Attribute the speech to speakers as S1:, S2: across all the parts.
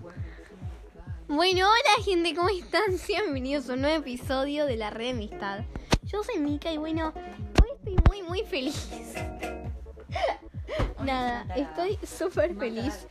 S1: Bueno, hola gente, ¿cómo están? Sean bienvenidos a un nuevo episodio de La Red de Amistad. Yo soy Mika y bueno, hoy estoy muy feliz. Nada, estoy súper feliz.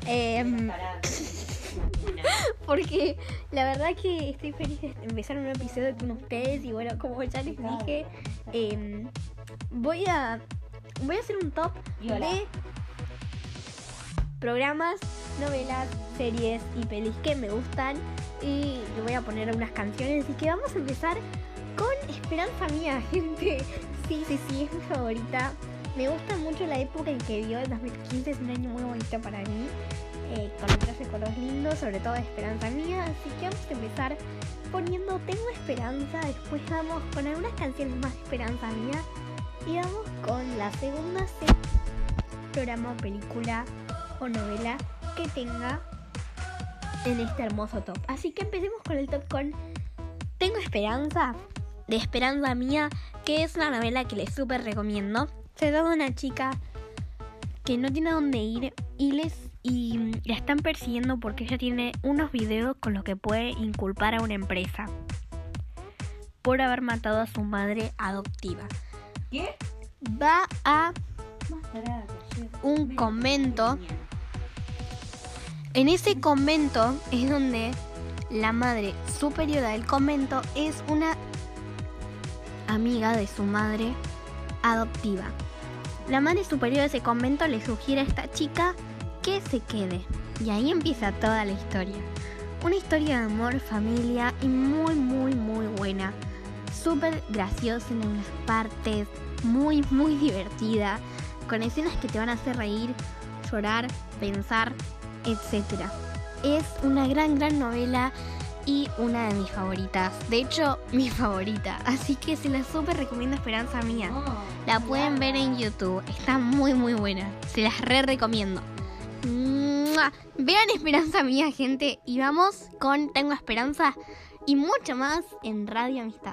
S1: Porque la verdad que estoy feliz de empezar un nuevo episodio con ustedes. Y bueno, como ya les dije, voy a hacer un top de programas, novelas, series y pelis que me gustan. Y le voy a poner unas canciones. Así que vamos a empezar con Esperanza Mía, gente. Sí, es mi favorita. Me gusta mucho la época en que dio, el 2015 es un año muy bonito para mí, con muchos recuerdos lindos, sobre todo de Esperanza Mía. Así que vamos a empezar poniendo Tengo Esperanza, después vamos con algunas canciones más de Esperanza Mía y vamos con la segunda serie, programa, película o novela que tenga en este hermoso top. Así que empecemos con el top con Tengo Esperanza, de Esperanza Mía, que es una novela que les súper recomiendo. Se trata de una chica que no tiene a dónde ir y la están persiguiendo porque ella tiene unos videos con los que puede inculpar a una empresa por haber matado a su madre adoptiva.
S2: ¿Qué?
S1: Va a un convento. En ese convento es donde la madre superiora del convento es una amiga de su madre adoptiva. La madre superior de ese convento le sugiere a esta chica que se quede. Y ahí empieza toda la historia. Una historia de amor, familia y muy buena. Súper graciosa en algunas partes. Muy divertida. Con escenas que te van a hacer reír, llorar, pensar, etc. Es una gran novela y una de mis favoritas. De hecho, mi favorita. Así que se la súper recomiendo, Esperanza Mía. La pueden ver en YouTube. Está muy buena. Se las recomiendo. Vean Esperanza Mía, gente. Y vamos con Tengo Esperanza y mucho más en Radio Amistad.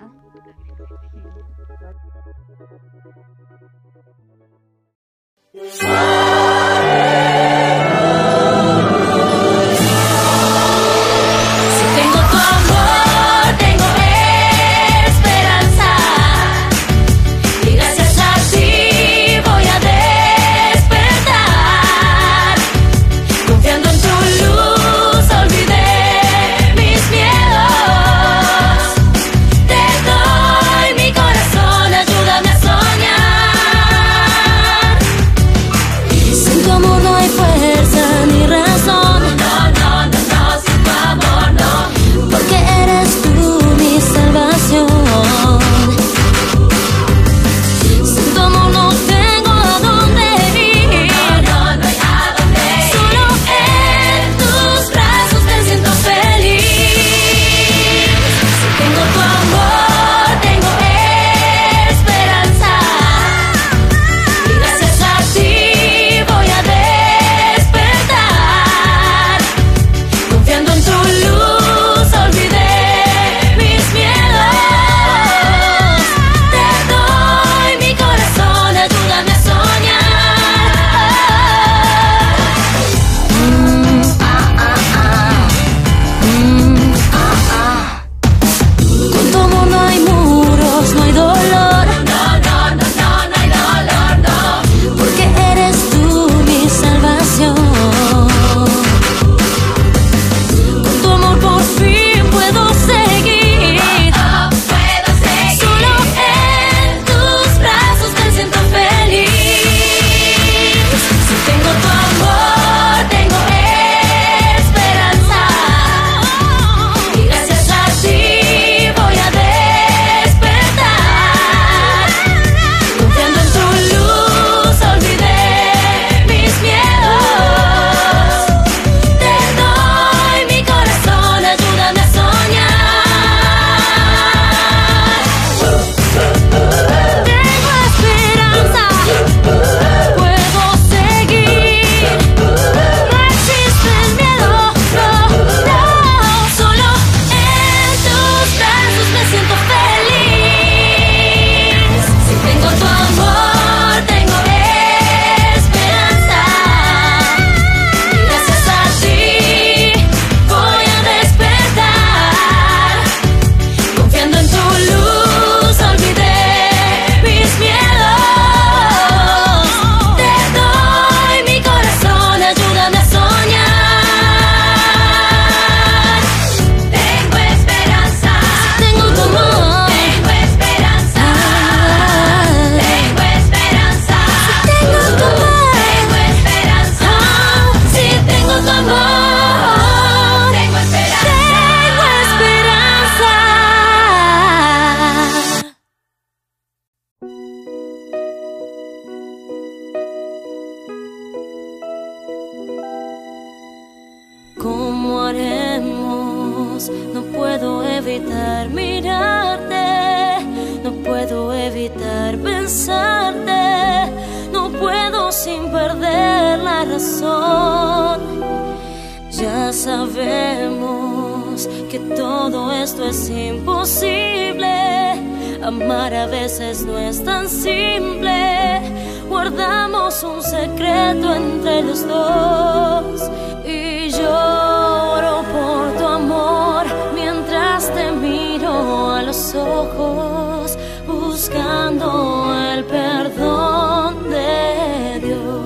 S2: no puedo evitar mirarte, no puedo evitar pensarte, no puedo sin perder la razón. Ya sabemos que todo esto es imposible, amar a veces no es tan simple. Guardamos un secreto entre los dos y lloro por tu amor mientras te miro a los ojos, buscando el perdón de Dios.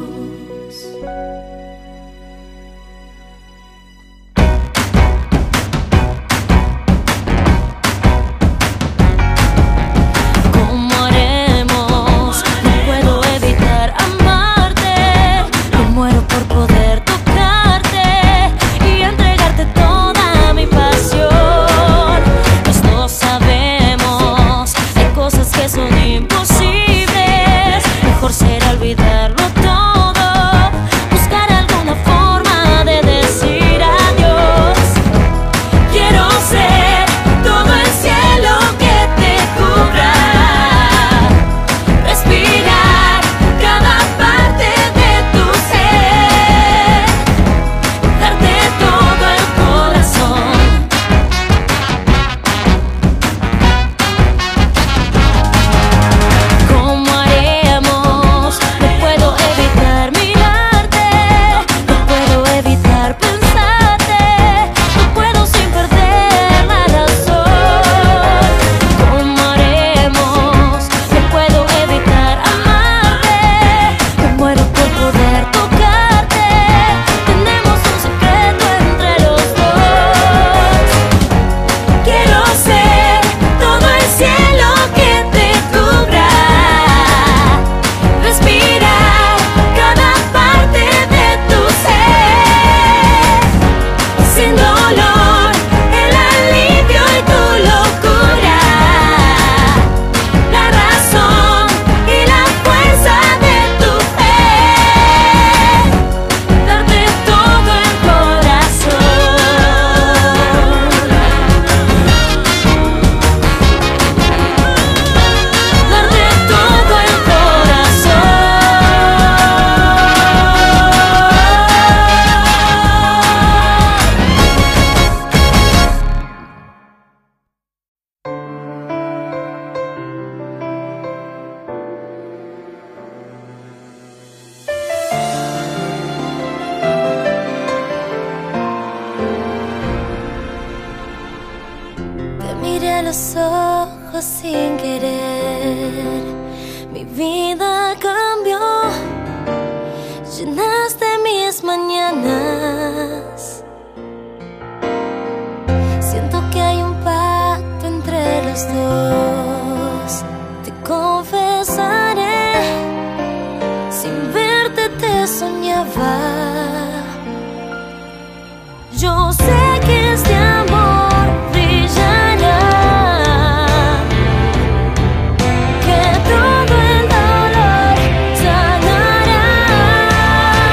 S3: Los ojos sin querer, mi vida cambió, llenaste mis mañanas. Siento que hay un pacto entre los dos. Te confesaré, sin verte te soñaba. Yo sé que este amor brillará, que todo el dolor sanará.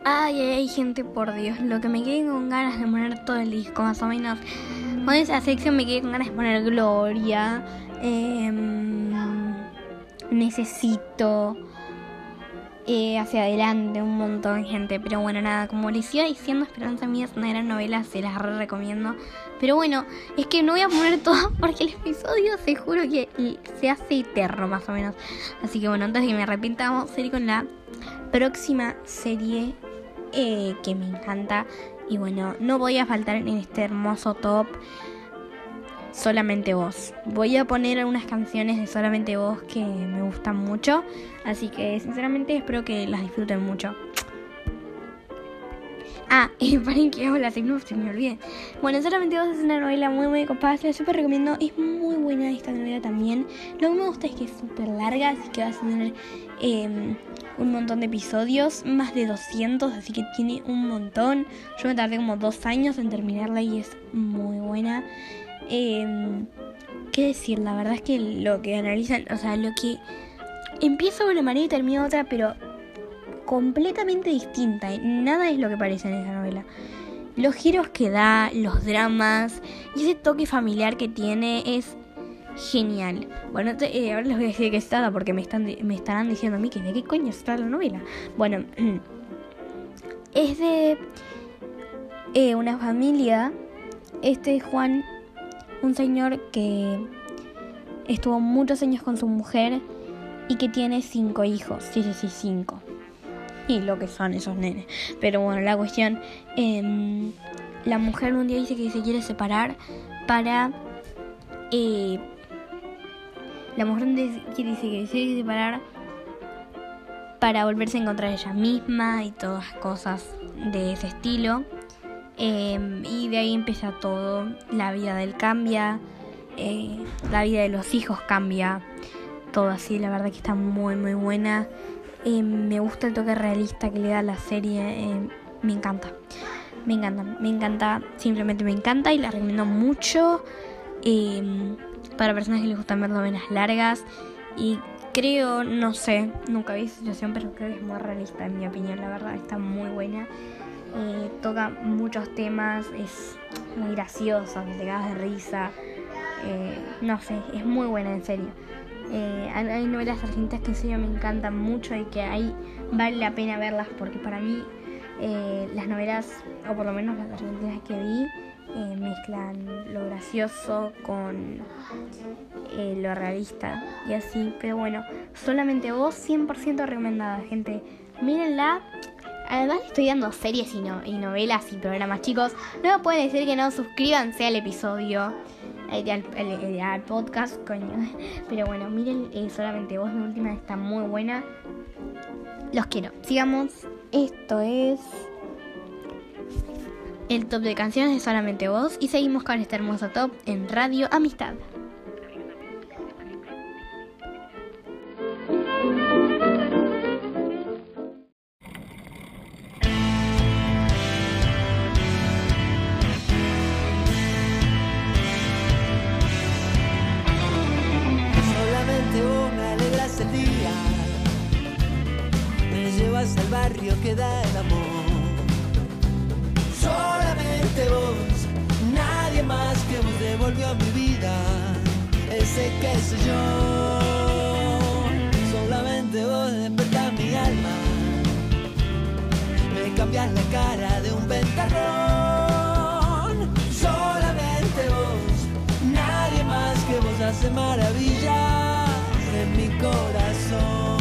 S1: Ay, gente, por Dios, lo que me quedé con ganas de poner todo el disco, más o menos. Con esa sección me quedé con ganas de poner Gloria, Necesito, Hacia Adelante, un montón, gente. Pero bueno, nada, como les iba diciendo, Esperanza Mía es una gran novela, se las recomiendo. Pero bueno, es que no voy a poner todo porque el episodio se juro que se hace eterno, más o menos. Así que bueno, antes de que me arrepienta, vamos a ir con la próxima serie que me encanta. Y bueno, no voy a faltar en este hermoso top Solamente Vos. Voy a poner algunas canciones de Solamente Vos que me gustan mucho. Así que sinceramente espero que las disfruten mucho. Paren que hago la sinopsis, me olvidé. Bueno, Solamente Vos es una novela muy copada, se la súper recomiendo. Es muy buena esta novela también. Lo que me gusta es que es súper larga, así que vas a tener un montón de episodios, más de 200, así que tiene un montón. Yo me tardé como 2 años en terminarla y es muy buena. ¿Qué decir? La verdad es que lo que analizan, o sea, lo que empieza de una manera y termina de otra, pero completamente distinta. Nada es lo que parece en esa novela. Los giros que da, los dramas y ese toque familiar que tiene es genial. Bueno, ahora les voy a decir de qué se trata porque me estarán diciendo a mí que de qué coño se trata la novela. Bueno, es de una familia. Este es Juan, un señor que estuvo muchos años con su mujer y que tiene 5 hijos. Sí, 5. Y lo que son esos nenes. Pero bueno, la cuestión, la mujer un día dice que se quiere separar para... la mujer dice que se quiere separar para volverse a encontrar ella misma y todas cosas de ese estilo. Y de ahí empieza todo. La vida de él cambia, la vida de los hijos cambia, todo así. La verdad que está muy buena. Me gusta el toque realista que le da la serie. Me encanta, simplemente me encanta y la recomiendo mucho para personas que les gustan ver novelas largas. Y creo, no sé, nunca vi esa situación, pero creo que es muy realista en mi opinión. La verdad está muy buena. Toca muchos temas, es muy graciosa, te cagas de risa. No sé, es muy buena, en serio. Hay novelas argentinas que en serio me encantan mucho y que ahí vale la pena verlas, porque para mí las novelas, o por lo menos las argentinas que vi, mezclan lo gracioso con lo realista y así. Pero bueno, Solamente Vos, 100% recomendada, gente. Mírenla. Además estoy dando series y novelas y programas, chicos. No me pueden decir que no. Suscríbanse al episodio, al podcast, coño. Pero bueno, miren Solamente Vos, la última está muy buena. Los quiero. Sigamos. Esto es el top de canciones de Solamente Vos. Y seguimos con este hermoso top en Radio Amistad.
S4: El día me llevas al barrio que da el amor. Solamente vos, nadie más que vos devolvió a mi vida ese qué sé yo. Solamente vos despertás mi alma, me cambias la cara de un ventarrón. Solamente vos, nadie más que vos hace maravillas en mi corazón.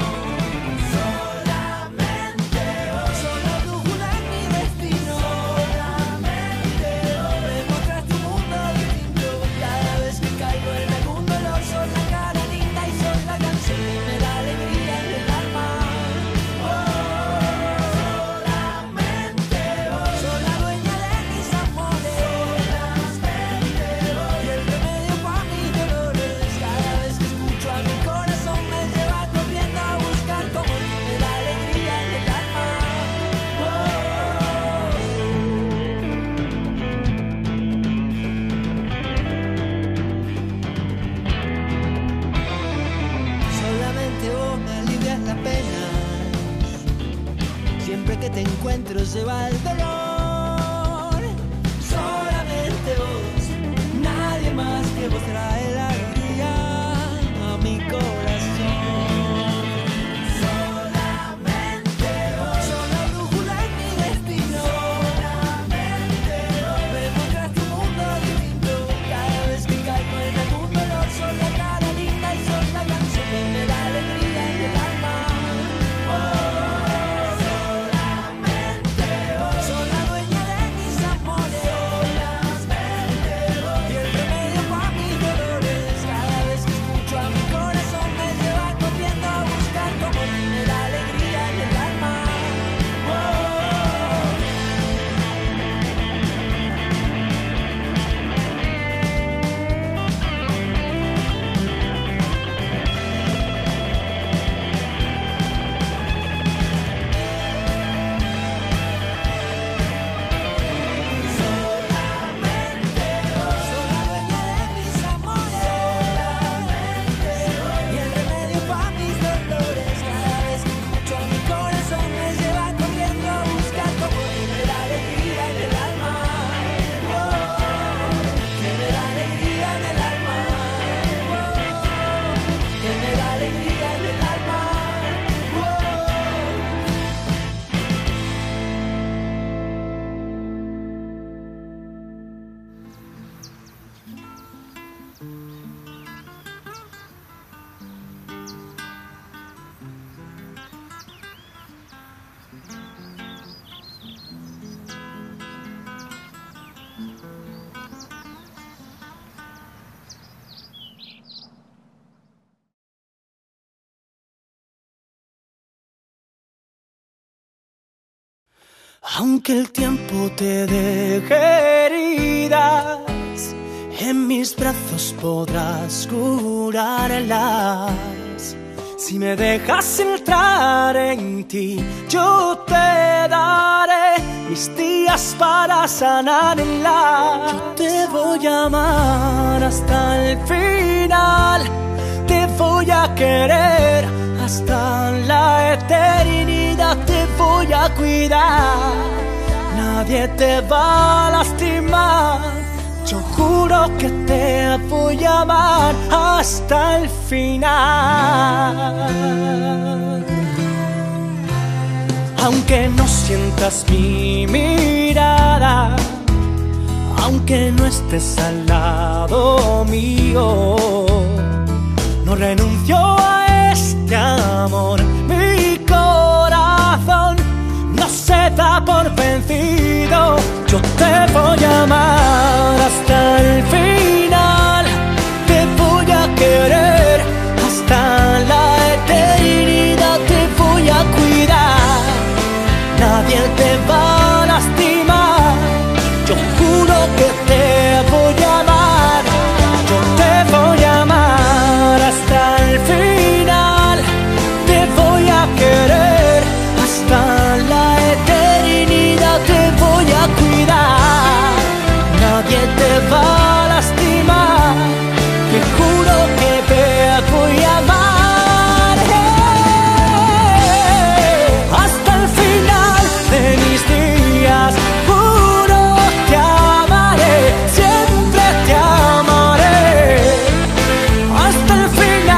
S4: Solamente vos, solo brújula en mi destino. Solamente vos, me mostraste un mundo distinto. Cada vez que caigo en algún dolor, sos la cara linda y sos la canción que me da alegría en el alma. Solamente vos, sos la dueña de mis amores. Solamente vos, y el remedio para mis dolores. Cada adentro se va el dolor. Solamente vos, nadie más que vos trae la alegría a mi corazón. Solamente vos, sos la brújula en mi destino. Solamente vos, me mostraste un mundo distinto. Cada vez que caigo en algún dolor, sos la cara linda y sos la canción que me da alegría en el alma. Soy la dueña de mis amores, y el remedio para mis dolores. Cada vez que escucho a mi corazón me lleva corriendo a buscar como me da alegría en el alma. Soy la dueña de mis amores, y el remedio para mis dolores. Cada vez que escucho a mi corazón me lleva corriendo a buscar como me da alegría en el alma. Que me da alegría en el alma. Que me da alegría en el alma.
S5: Aunque el tiempo te deje heridas, en mis brazos podrás curarlas. Si me dejas entrar en ti, yo te daré mis días para sanarlas. Yo te voy a amar hasta el final, te voy a querer hasta la eternidad, te voy a cuidar, nadie te va a lastimar. Yo juro que te voy a amar hasta el final. Aunque no sientas mi mirada, aunque no estés al lado mío, no renuncio a este amor. Mi corazón no se da por vencido. Yo te voy a amar hasta el final, te voy a querer hasta la eternidad, te voy a cuidar, nadie te va a lastimar. Yo juro que te voy a amar, yo te voy a amar hasta el final, te voy a querer hasta la eternidad, te voy a cuidar, nadie te va a lastimar. Te juro que te voy a amar hasta el final de mis días. Juro te amaré, siempre te amaré hasta el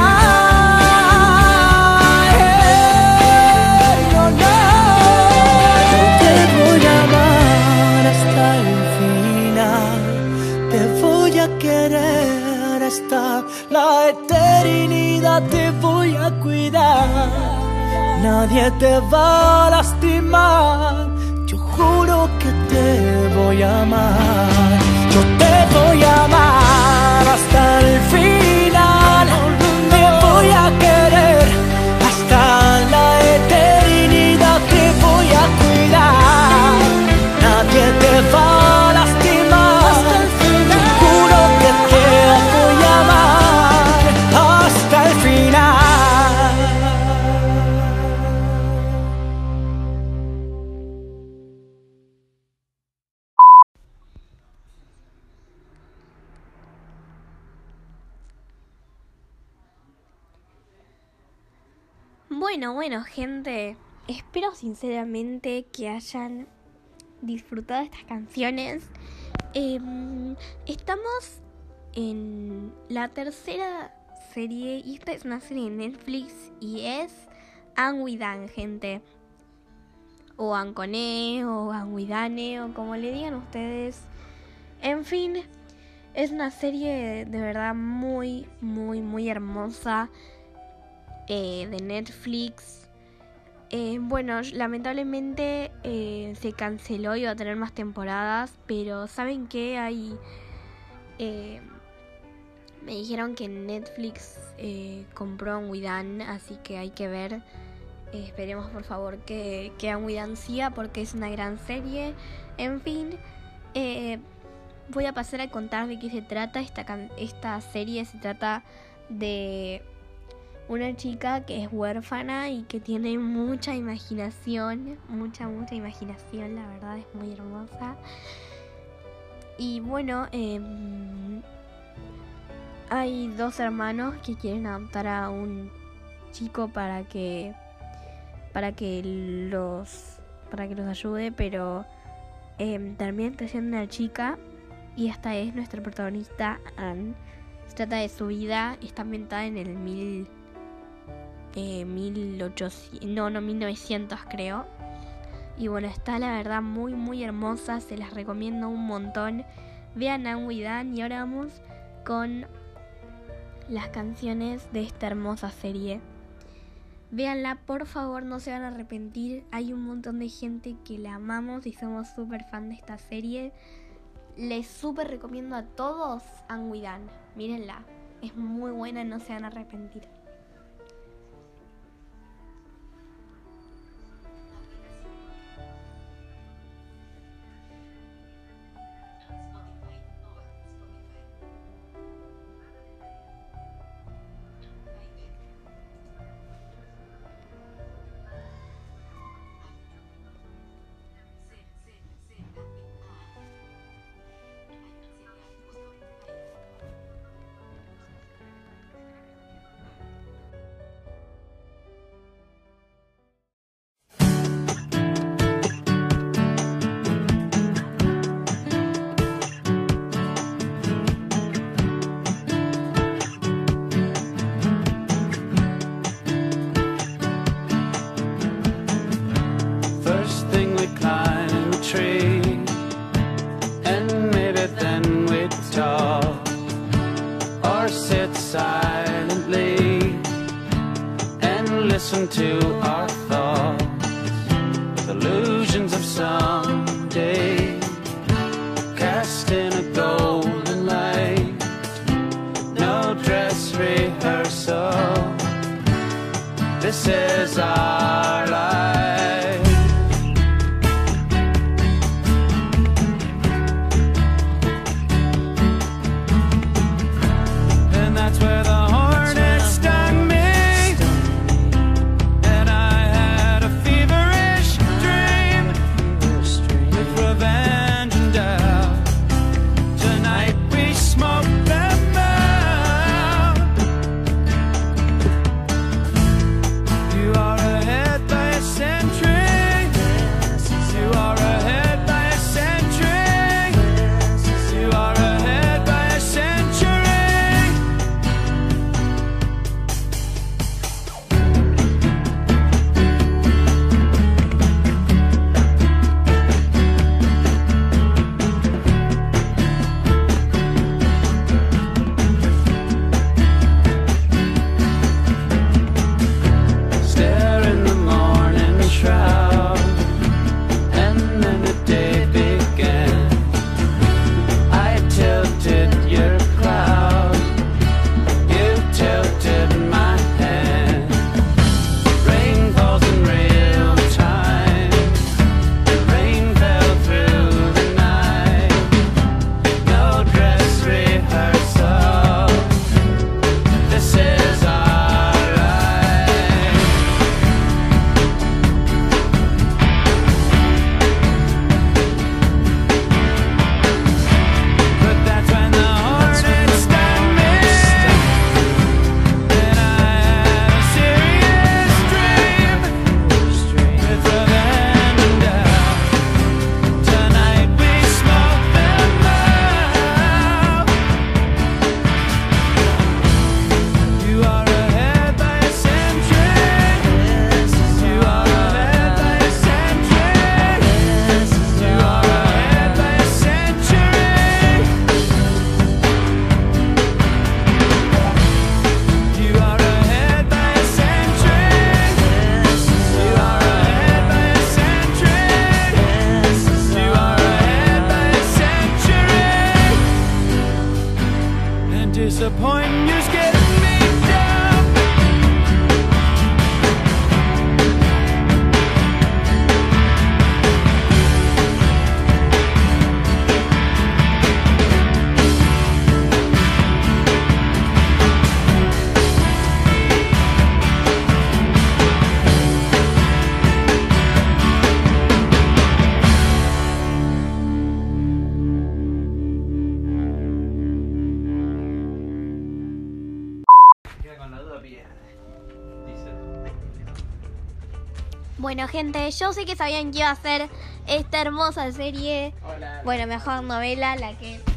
S5: final. No, no. Yo te voy a amar hasta el final, te voy a querer hasta la eternidad, te voy a cuidar, nadie te va a lastimar. Yo juro que te voy a amar, yo te voy a amar hasta el final, te voy a querer hasta la eternidad, te voy a cuidar, nadie te va a lastimar. Yo juro que te voy a amar hasta el final.
S1: Bueno, gente, espero sinceramente que hayan disfrutado estas canciones. Estamos en la tercera serie y esta es una serie de Netflix y es Anguidan, gente. O Ancone, o Anguidane, o como le digan ustedes. En fin, es una serie de verdad muy, muy, muy hermosa de Netflix. Bueno, lamentablemente se canceló y va a tener más temporadas, pero ¿saben qué? Me dijeron que Netflix compró Anguidan, así que hay que ver. Esperemos por favor que Anguidan siga porque es una gran serie. En fin, voy a pasar a contar de qué se trata. Esta serie se trata de una chica que es huérfana y que tiene mucha imaginación. Mucha imaginación, la verdad es muy hermosa. Y bueno, hay dos hermanos que quieren adoptar a un chico para que los ayude, pero termina trayendo una chica y esta es nuestra protagonista Anne. Se trata de su vida, está ambientada en el 1900 creo. Y bueno, está la verdad muy muy hermosa, se las recomiendo un montón. Vean Anguidan y ahora vamos con las canciones de esta hermosa serie. Véanla, por favor, no se van a arrepentir. Hay un montón de gente que la amamos y somos súper fan de esta serie. Les súper recomiendo a todos Anguidan. Mírenla, es muy buena, no se van a arrepentir.
S6: Listen to our thoughts, illusions of someday, cast in a golden light. No dress rehearsal, this is our life. And that's where the hornet stung me. disappointing, you're getting me down.
S1: Bueno, gente, yo sé que sabían que iba a ser esta hermosa serie.
S7: Hola.
S1: Bueno, mejor novela, la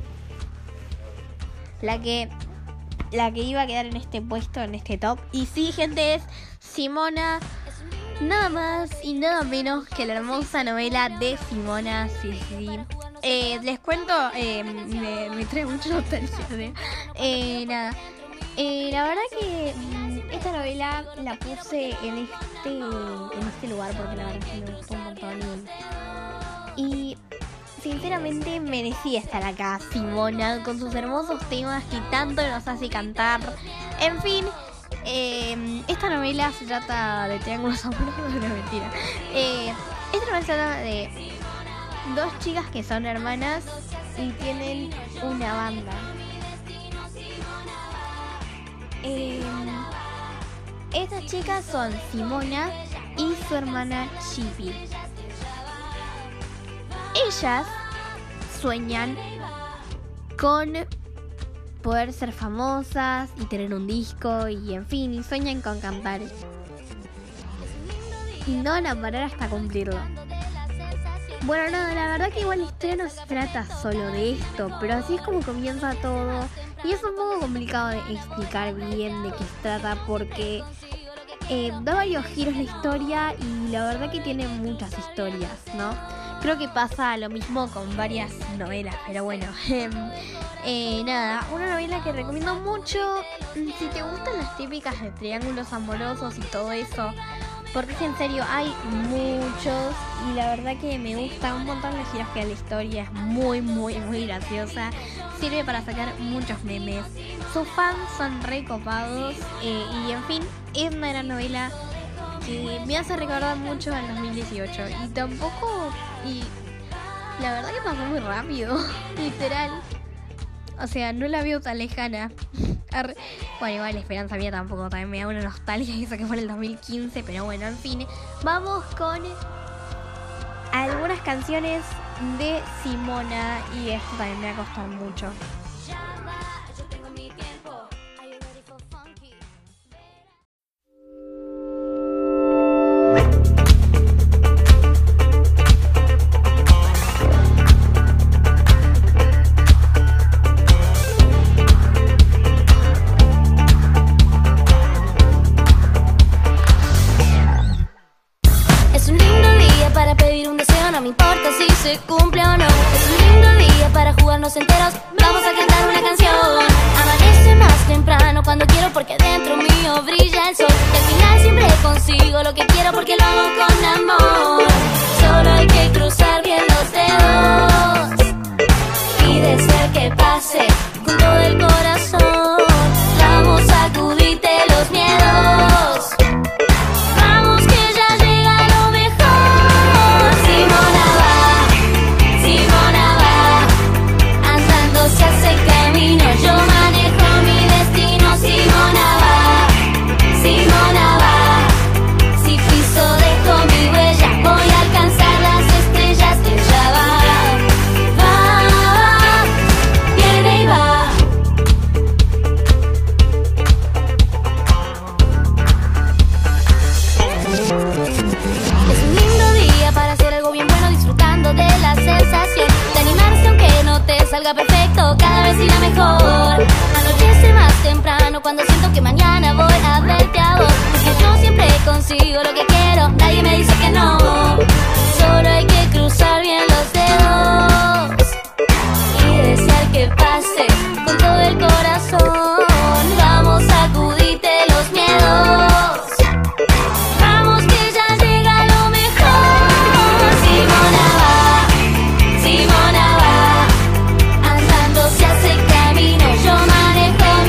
S1: que iba a quedar en este puesto, en este top. Y sí, gente, es Simona. Nada más y nada menos que la hermosa novela de Simona, sí. Les cuento, me trae mucha nostalgia. Nada. La verdad que esta novela la puse en este lugar porque la verdad que me gustó un montón. Y sinceramente merecía estar acá Simona con sus hermosos temas que tanto nos hace cantar. En fin, esta novela se trata de triángulos amorosos, no, mentira. Esta novela se trata de dos chicas que son hermanas y tienen una banda. Estas chicas son Simona y su hermana Chippy. Ellas sueñan con poder ser famosas y tener un disco y en fin, y sueñan con cantar. Y no van a parar hasta cumplirlo. Bueno, nada, la verdad que igual la historia no se trata solo de esto, pero así es como comienza todo. Y es un poco complicado de explicar bien de qué se trata porque da varios giros la historia y la verdad que tiene muchas historias, ¿no? Creo que pasa lo mismo con varias novelas, pero bueno. Nada, una novela que recomiendo mucho si te gustan las típicas de triángulos amorosos y todo eso. Porque es en serio, hay muchos y la verdad que me gusta un montón los giros que da la historia. Es muy, muy, muy graciosa. Sirve para sacar muchos memes. Sus fans son recopados y en fin, es una gran novela que me hace recordar mucho al 2018. Y tampoco, y la verdad que pasó muy rápido, literal. O sea, no la veo tan lejana. Bueno, igual la esperanza mía tampoco, también me da una nostalgia eso que fue en el 2015, pero bueno, en fin, vamos con algunas canciones de Simona y esto también me va a costar mucho.
S3: No me importa si se cumple o no. Es un lindo día para jugarnos enteros. Vamos a cantar una canción. Amanece más temprano cuando quiero porque dentro mío brilla el sol. Y al final siempre consigo lo que quiero porque lo hago con amor. Solo hay que cruzar bien los dedos y desear que pase con todo el corazón. Vamos a sacudirte los miedos. Vamos que ya llega lo mejor. Simona va, andando se hace camino. Yo manejo mi destino. Simona va, si piso dejo mi huella. Voy a alcanzar las estrellas. Ella va, viene y va. Es un lindo día para hacer algo bien bueno, disfrutando de la sensación de animarse aunque no te salga perfecto, cada vez irá mejor. Anochece más temprano cuando siento que mañana voy a verte a vos, porque yo siempre consigo lo que quiero, nadie me dice que no. Solo hay que cruzar bien los dedos y desear que pase con todo el corazón. Vamos a sacudirte los miedos. Vamos que ya llega lo mejor. Simona va, andando se hace camino. Yo manejo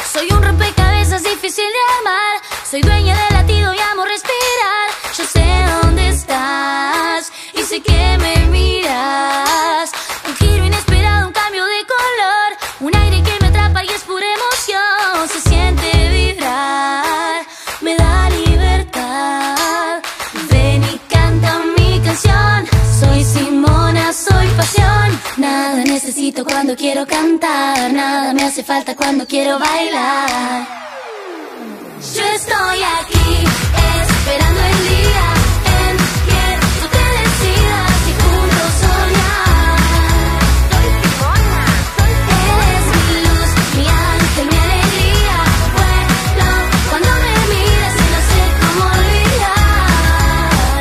S3: Soy un rompecabezas difícil de armar. Soy dueña del latido y amo respirar. Yo sé dónde estás y sé que me miras. Un giro inesperado, un cambio de color, un aire que me atrapa y es pura emoción. Se siente vibrar, me da libertad. Ven y canta mi canción. Soy Simona, soy pasión. Nada necesito cuando quiero cantar, nada me hace falta cuando quiero bailar. Yo estoy aquí esperando el día en que tú te decidas y juntos soñar. Soy Simona, eres mi luz, mi ángel, mi alegría. Vuelo cuando me miras y no sé cómo olvidar.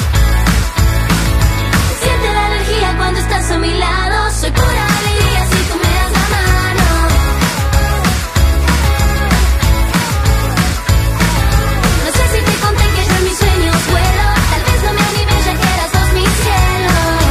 S3: Se siente la energía cuando estás a mi lado. Soy pura alegría si tú me das la mano. No sé si te conté que yo en mis sueños vuelo. Tal vez no me animé ya que eras vos mi cielo.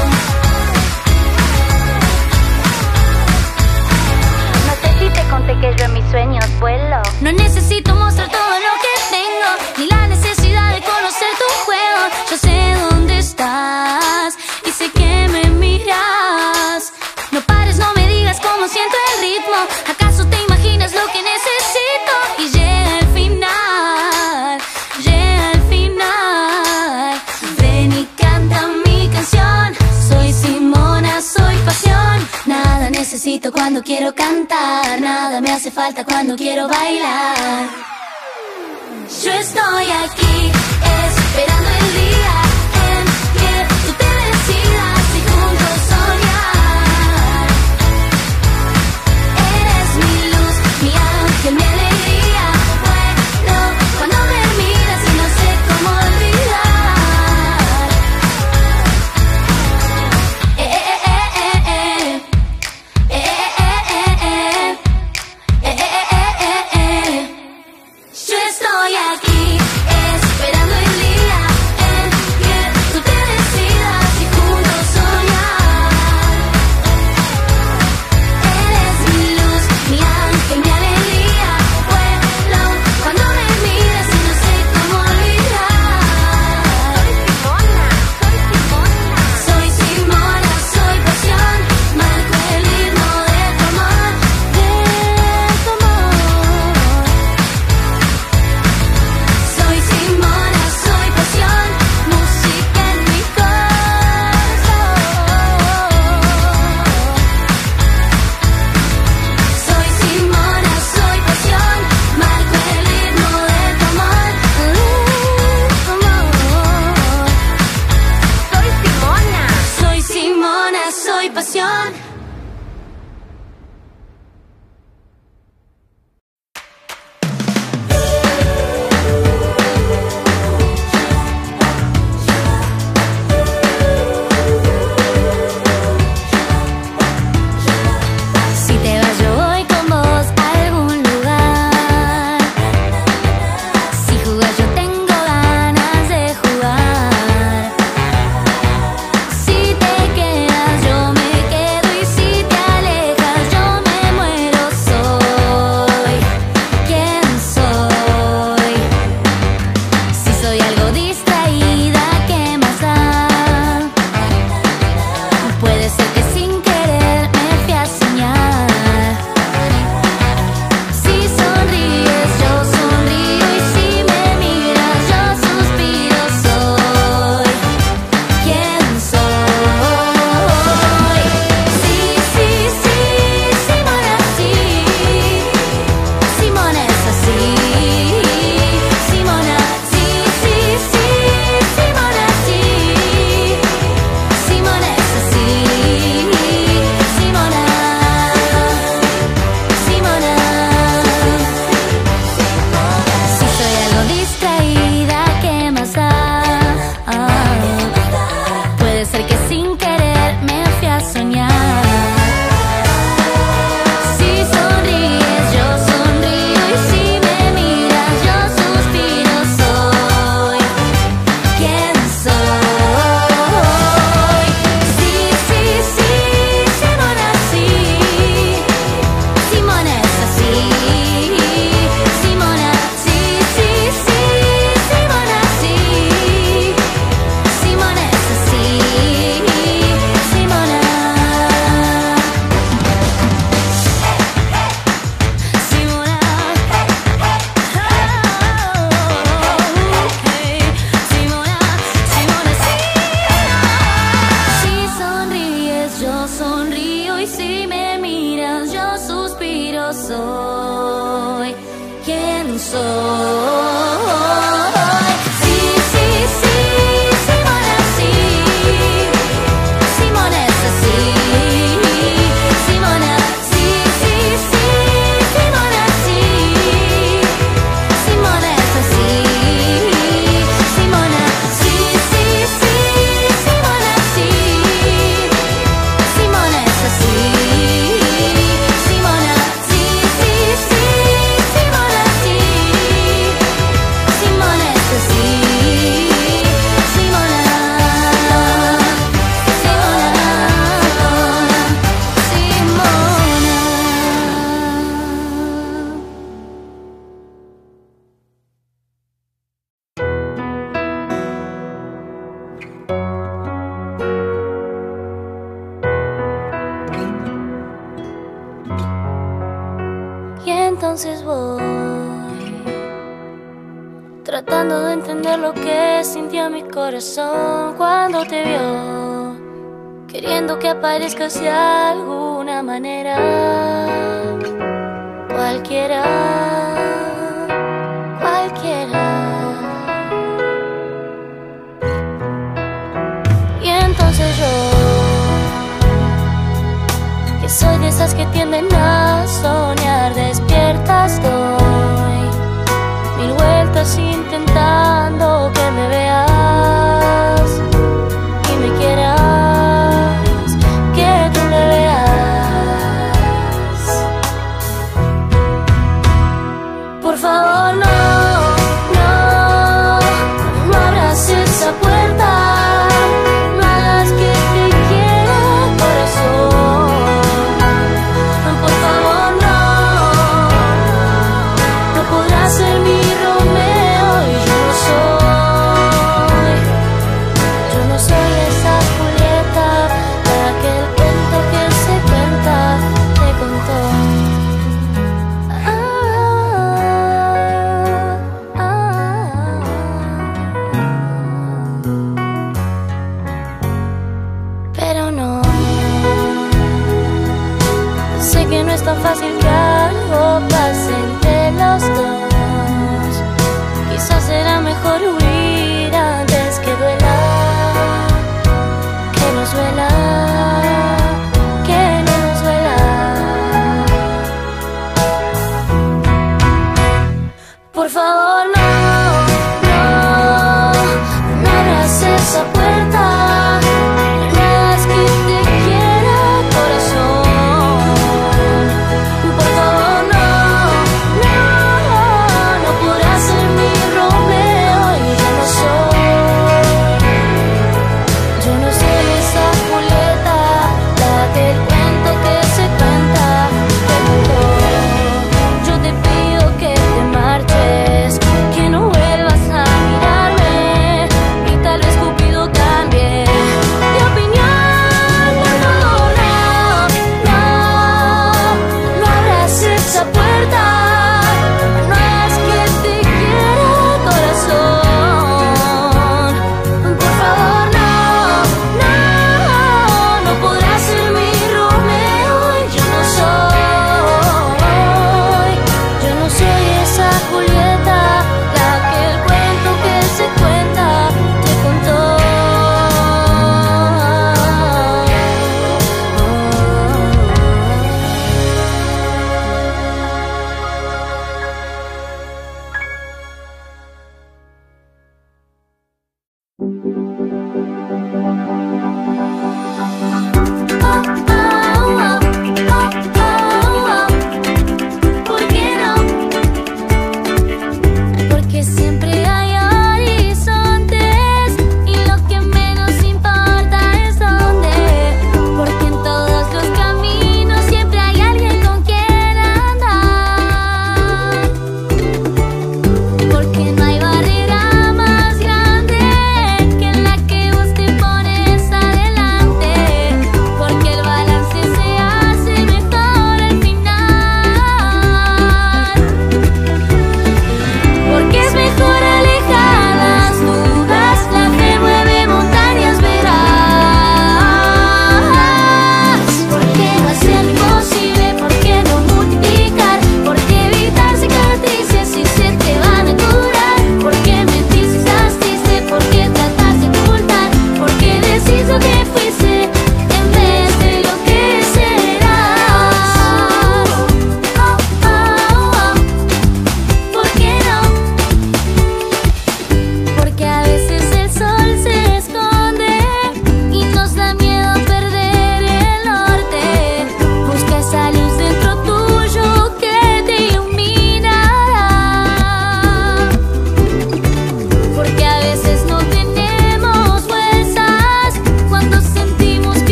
S3: No sé si te conté que yo en mis sueños vuelo. No necesito mostrar todo lo que tengo, ni la necesidad de conocer tu juego. Yo sé dónde estás y sé que me miras. No pares, no me digas cómo siento el ritmo. ¿Acaso te imaginas lo que necesito? Y llega el final, llega el final. Ven y canta mi canción. Soy Simona, soy pasión. Nada necesito cuando quiero cantar, nada me hace falta cuando quiero bailar. Yo estoy aquí esperando el día en que tú te decidas y juntos soñar. Eres mi luz, mi ángel, mi alegría. Bueno, cuando me miras y no sé cómo olvidar. Yo estoy aquí esperando el día
S2: entonces voy tratando de entender lo que sintió mi corazón cuando te vio, queriendo que aparezcas de alguna manera, cualquiera, cualquiera. Y entonces yo, que soy de esas que tienden a soñar, despiertas doy mil vueltas intentando que me veas y me quieras, que tú me veas. Por favor no, no, no abras esa puerta, no hagas que te quiera, corazón. Por favor no, no podrás ser mi Romeo y yo no soy esa Julieta para que el cuento que se cuenta te contó. Pero no, sé que no es tan fácil que algo pase entre los dos. Quizás será mejor huir antes que duela, que nos duela, que no nos duela. Por favor no, no, no abras esa puerta, no hagas que te quiera, corazón.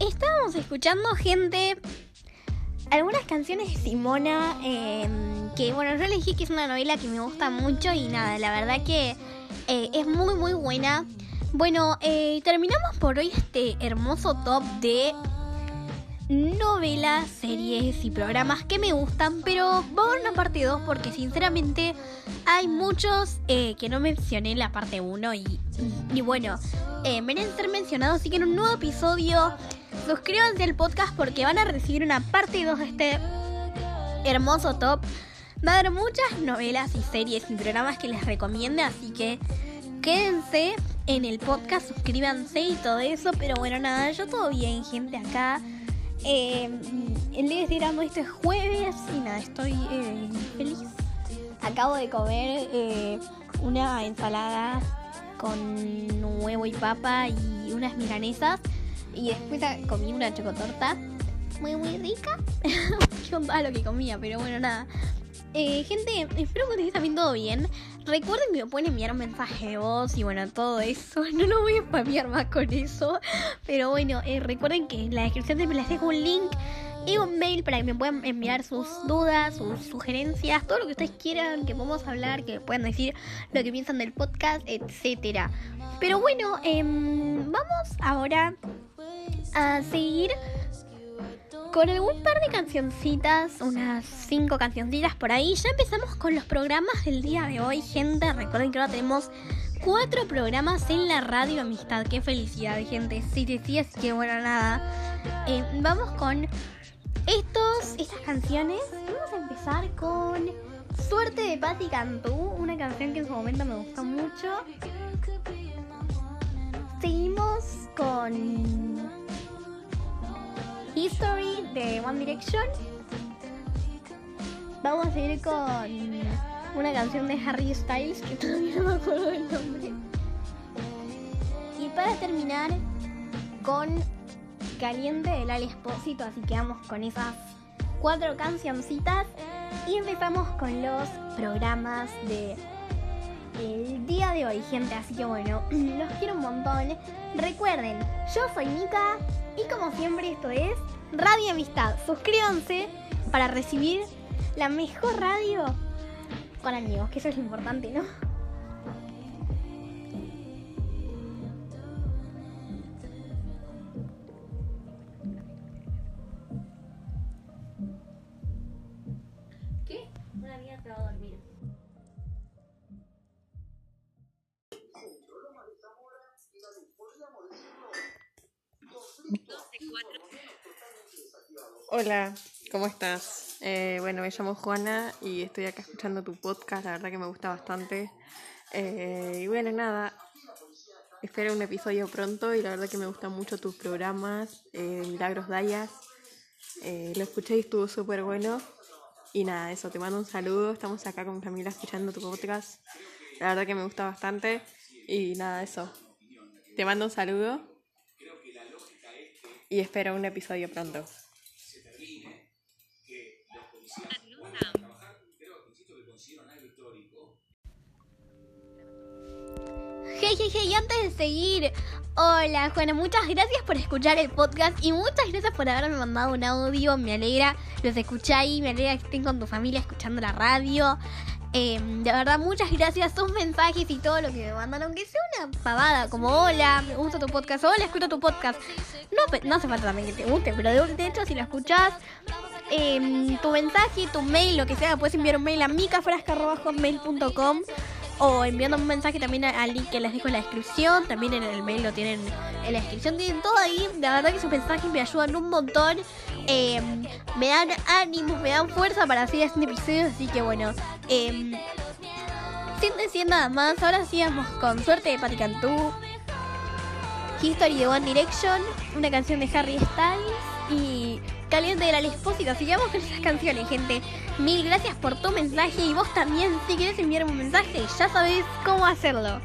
S1: estábamos escuchando, gente, algunas canciones de Simona, que bueno, yo le dije que es una novela que me gusta mucho y nada, la verdad que es muy muy buena. Bueno, terminamos por hoy este hermoso top de novelas, series y programas que me gustan, pero vamos a una parte 2 porque sinceramente hay muchos que no mencioné en la parte 1 y bueno, merecen ser mencionados, así que en un nuevo episodio suscríbanse al podcast porque van a recibir una parte 2 de este hermoso top. Va a haber muchas novelas y series y programas que les recomiende, así que quédense en el podcast, suscríbanse y todo eso. Pero bueno, nada, yo todo bien, gente, acá. El día de estoy grabando esto es jueves y nada, estoy feliz. Acabo de comer una ensalada con huevo y papa y unas milanesas. Y después comí una chocotorta muy muy rica. Yo contaba lo que comía, pero bueno, nada. Gente, espero que ustedes también todo bien. Recuerden que me pueden enviar un mensaje de voz y bueno, todo eso. No lo voy a spamear más con eso. Pero bueno, recuerden que en la descripción siempre les dejo un link y un mail para que me puedan enviar sus dudas, sus sugerencias, todo lo que ustedes quieran que podamos hablar, que puedan decir lo que piensan del podcast, etcétera. Pero bueno, vamos ahora a seguir con algún par de cancioncitas, unas 5 cancioncitas por ahí. Ya empezamos con los programas del día de hoy, gente. Recuerden que ahora tenemos 4 programas en la radio Amistad. Qué felicidad, gente. Sí, así que bueno, nada. Vamos con estas canciones. Vamos a empezar con Suerte de Patti Cantú, una canción que en su momento me gustó mucho. Seguimos con History de One Direction. Vamos a seguir con una canción de Harry Styles que todavía no me acuerdo del nombre. Y para terminar con Caliente de Lali Espósito. Así que vamos con esas 4 cancioncitas y empezamos con los programas de el día de hoy, gente. Así que bueno, los quiero un montón. Recuerden, yo soy Mika y como siempre esto es Radio Amistad. Suscríbanse para recibir la mejor radio con amigos, que eso es lo importante, ¿no? ¿Qué? Una amiga te va a dormir.
S7: Hola, ¿cómo estás? Bueno, me llamo Juana y estoy acá escuchando tu podcast, la verdad que me gusta bastante. Y bueno, nada, espero un episodio pronto y la verdad que me gustan mucho tus programas, Milagros Dayas. Lo escuché y estuvo súper bueno. Y nada, eso, te mando un saludo, estamos acá con Camila escuchando tu podcast. La verdad que me gusta bastante y nada, eso. Te mando un saludo y espero un episodio pronto.
S1: Hey, antes de seguir, hola Juana, muchas gracias por escuchar el podcast y muchas gracias por haberme mandado un audio. Me alegra, los escucháis, me alegra que estén con tu familia escuchando la radio. De verdad, muchas gracias, sus mensajes y todo lo que me mandan, aunque sea una pavada como hola, me gusta tu podcast, hola, escucho tu podcast. No hace falta también que te guste, pero de hecho si lo escuchás, tu mensaje, tu mail, lo que sea, puedes enviar un mail a micafrasca@hotmail.com o enviando un mensaje también al link que les dejo en la descripción. También en el mail lo tienen en la descripción, tienen todo ahí. La verdad que sus mensajes me ayudan un montón, me dan ánimos, me dan fuerza para seguir haciendo episodios. Así que bueno, sin decir nada más, ahora sí vamos con Suerte de Patti Cantú, History de One Direction, una canción de Harry Styles y Caliente de Lali Espósito. Así que vamos con esas canciones, gente. Mil gracias por tu mensaje y vos también, si querés enviarme un mensaje, ya sabés cómo hacerlo.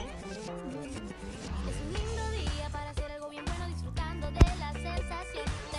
S3: Es un lindo día para hacer algo bien bueno, disfrutando de la sensación.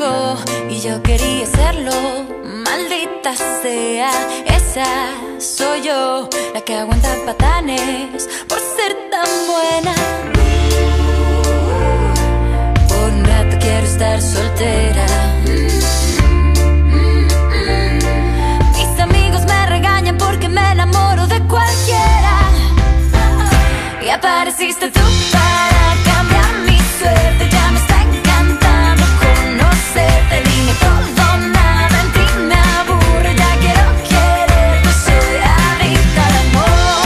S2: dijo y yo quería serlo. Maldita sea, esa soy yo, la que aguanta patanes por ser tan buena. Por un rato quiero estar soltera. Mis amigos me regañan porque me enamoro de cualquiera. Y apareciste tú para cambiar mi suerte. Ya me está encantando conocerte. Dime todo, nada en ti me aburre. Ya quiero quererte, soy adicta al amor.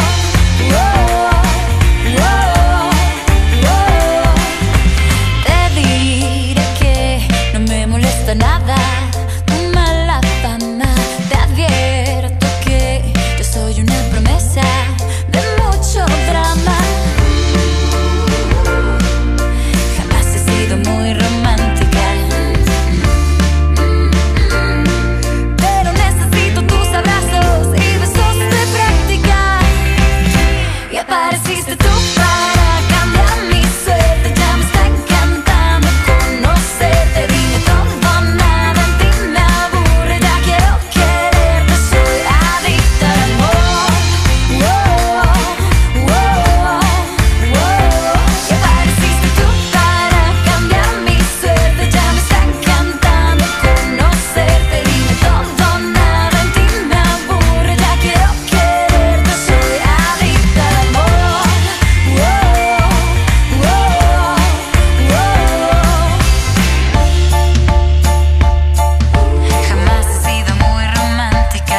S2: Te diré que no me molesta nada tu mala fama. Te advierto que yo soy una promesa de mucho drama. Jamás he sido muy romántica, pero necesito tus abrazos y besos de práctica. Y apareciste tú para cambiar mi suerte. Ya me está encantando conocerte. Dime todo, nada en ti me aburre. Ya quiero quererte, soy adicta al amor. Y apareciste tú para cambiar mi suerte. Ya me está encantando conocerte. Dime todo, nada en ti me aburre. Ya quiero quererte, soy adicta al amor. Jamás he sido muy romántica,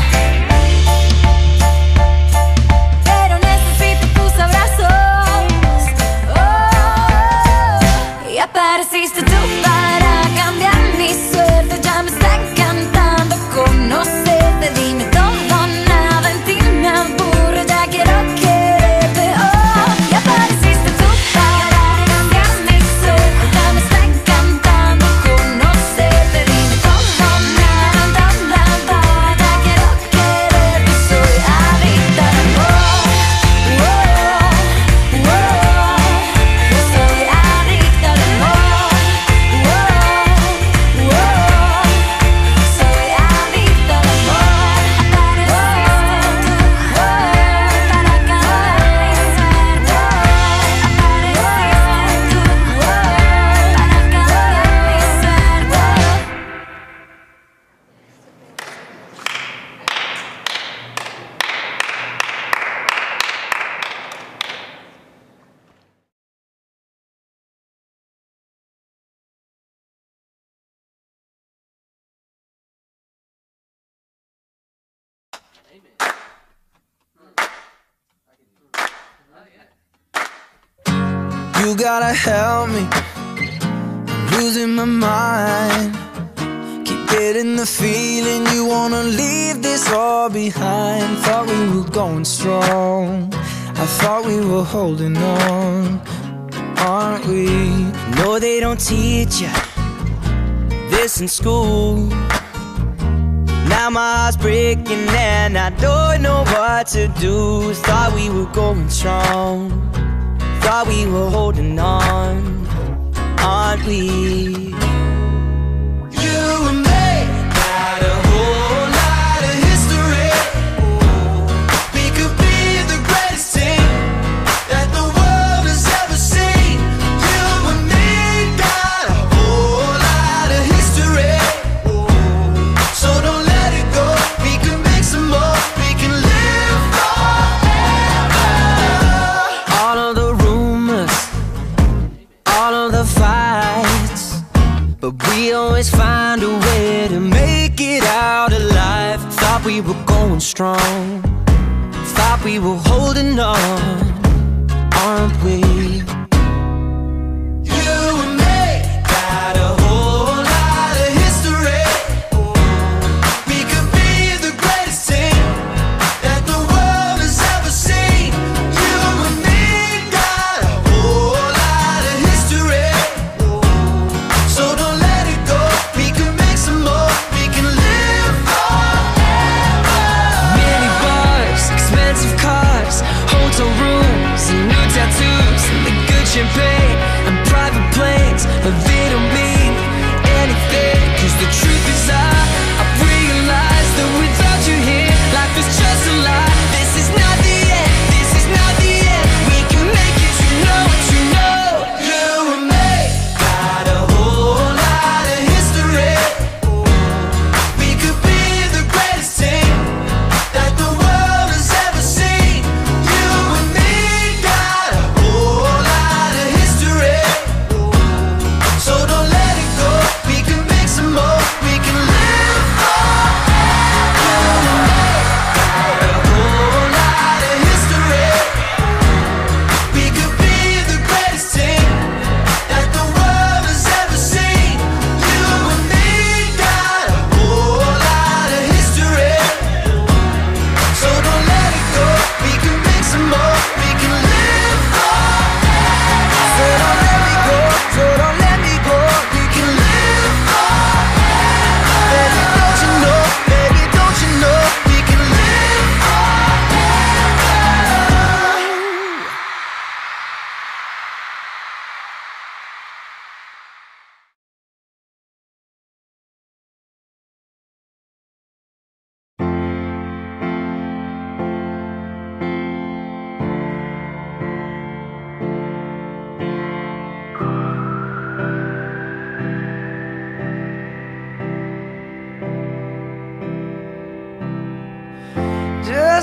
S2: pero necesito tus abrazos. Y apareciste tú para cambiar mi suerte. Ya me está encantando conocerte. Dime todo, nada en ti me aburre. Ya quiero quererte. Y apareciste tú para cambiar mi suerte. Ya me está encantando conocerte. Dime todo, nada, ya quiero quererte. Soy adicta al amor. Soy adicta al amor. Soy adicta al amor. Apareciste tú para cambiar mi suerte. Apareciste tú para cambiar mi suerte.
S5: You gotta help me, I'm losing my mind. Keep getting the feeling you wanna leave this all behind. Thought we were going strong, I thought we were holding on, aren't we? No, they don't teach you this in school. Now my heart's breaking and I don't know what to do. Thought we were going strong, thought we were holding on, aren't we? You and me got a whole lot of history. We could be the greatest team that the world has ever seen. You and me got a whole lot of history. So don't let it go, we can make some more, we can live forever. All of the rumors, all of the fights, but we always find a way to make it out alive. Thought we were going strong, thought we were holding on, aren't we? You and me got a whole lot of history. We could be the greatest team that the world has ever seen. You and me got a whole lot of history. So don't let it go, we can make some more, we can live forever. Many bars, expensive cars, hotel rooms, and new tattoos. The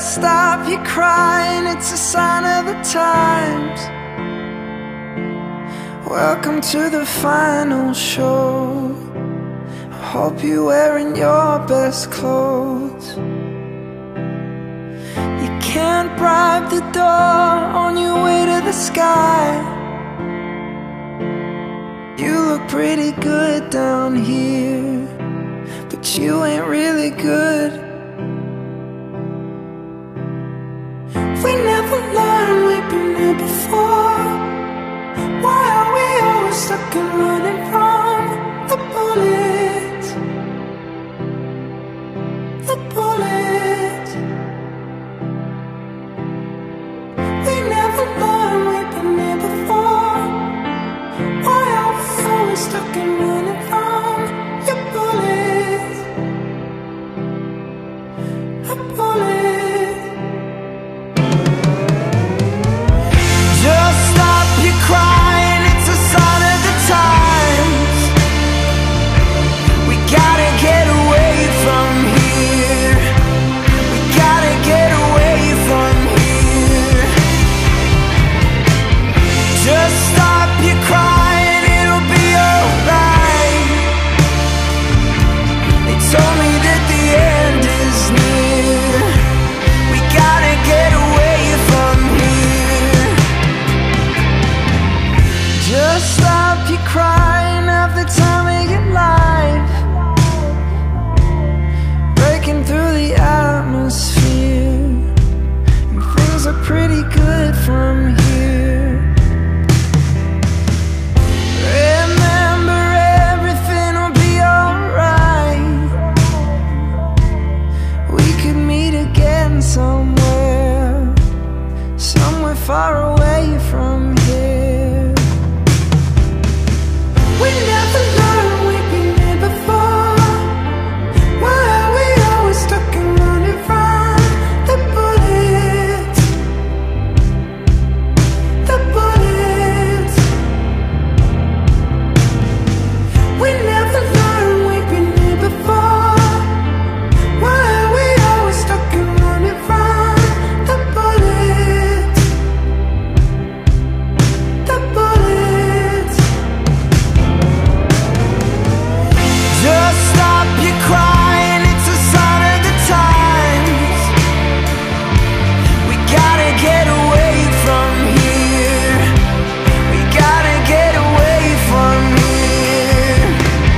S5: Just stop your crying, it's a sign of the times. Welcome to the final show. I hope you're wearing your best clothes. You can't bribe the door on your way to the sky. You look pretty good down here, but you ain't really good. We never learned, we've been here before. Why are we always stuck and running from the bullets? The bullets. We never learned, we've been here before. Why are we always stuck and running from your bullets? The bullets. Just stop your crying, it's a sign of the times. We gotta get away from here. We gotta get away from here. Just stop your crying, it'll be alright. They told me that the end is near. We gotta get away from here. Just stop your crying, have the time of your life. Breaking through the atmosphere, and things are pretty good from here. Remember, everything will be alright. We could meet again somewhere, somewhere far away from here. We never learned, we've been here before. Why are we always stuck and running from the bullets? The bullets. We never learned, we've been here before. Why are we always stuck and running from the bullets? The bullets. Just stop your crying, it's a sign of the times. We gotta get away from here. We gotta get away from here.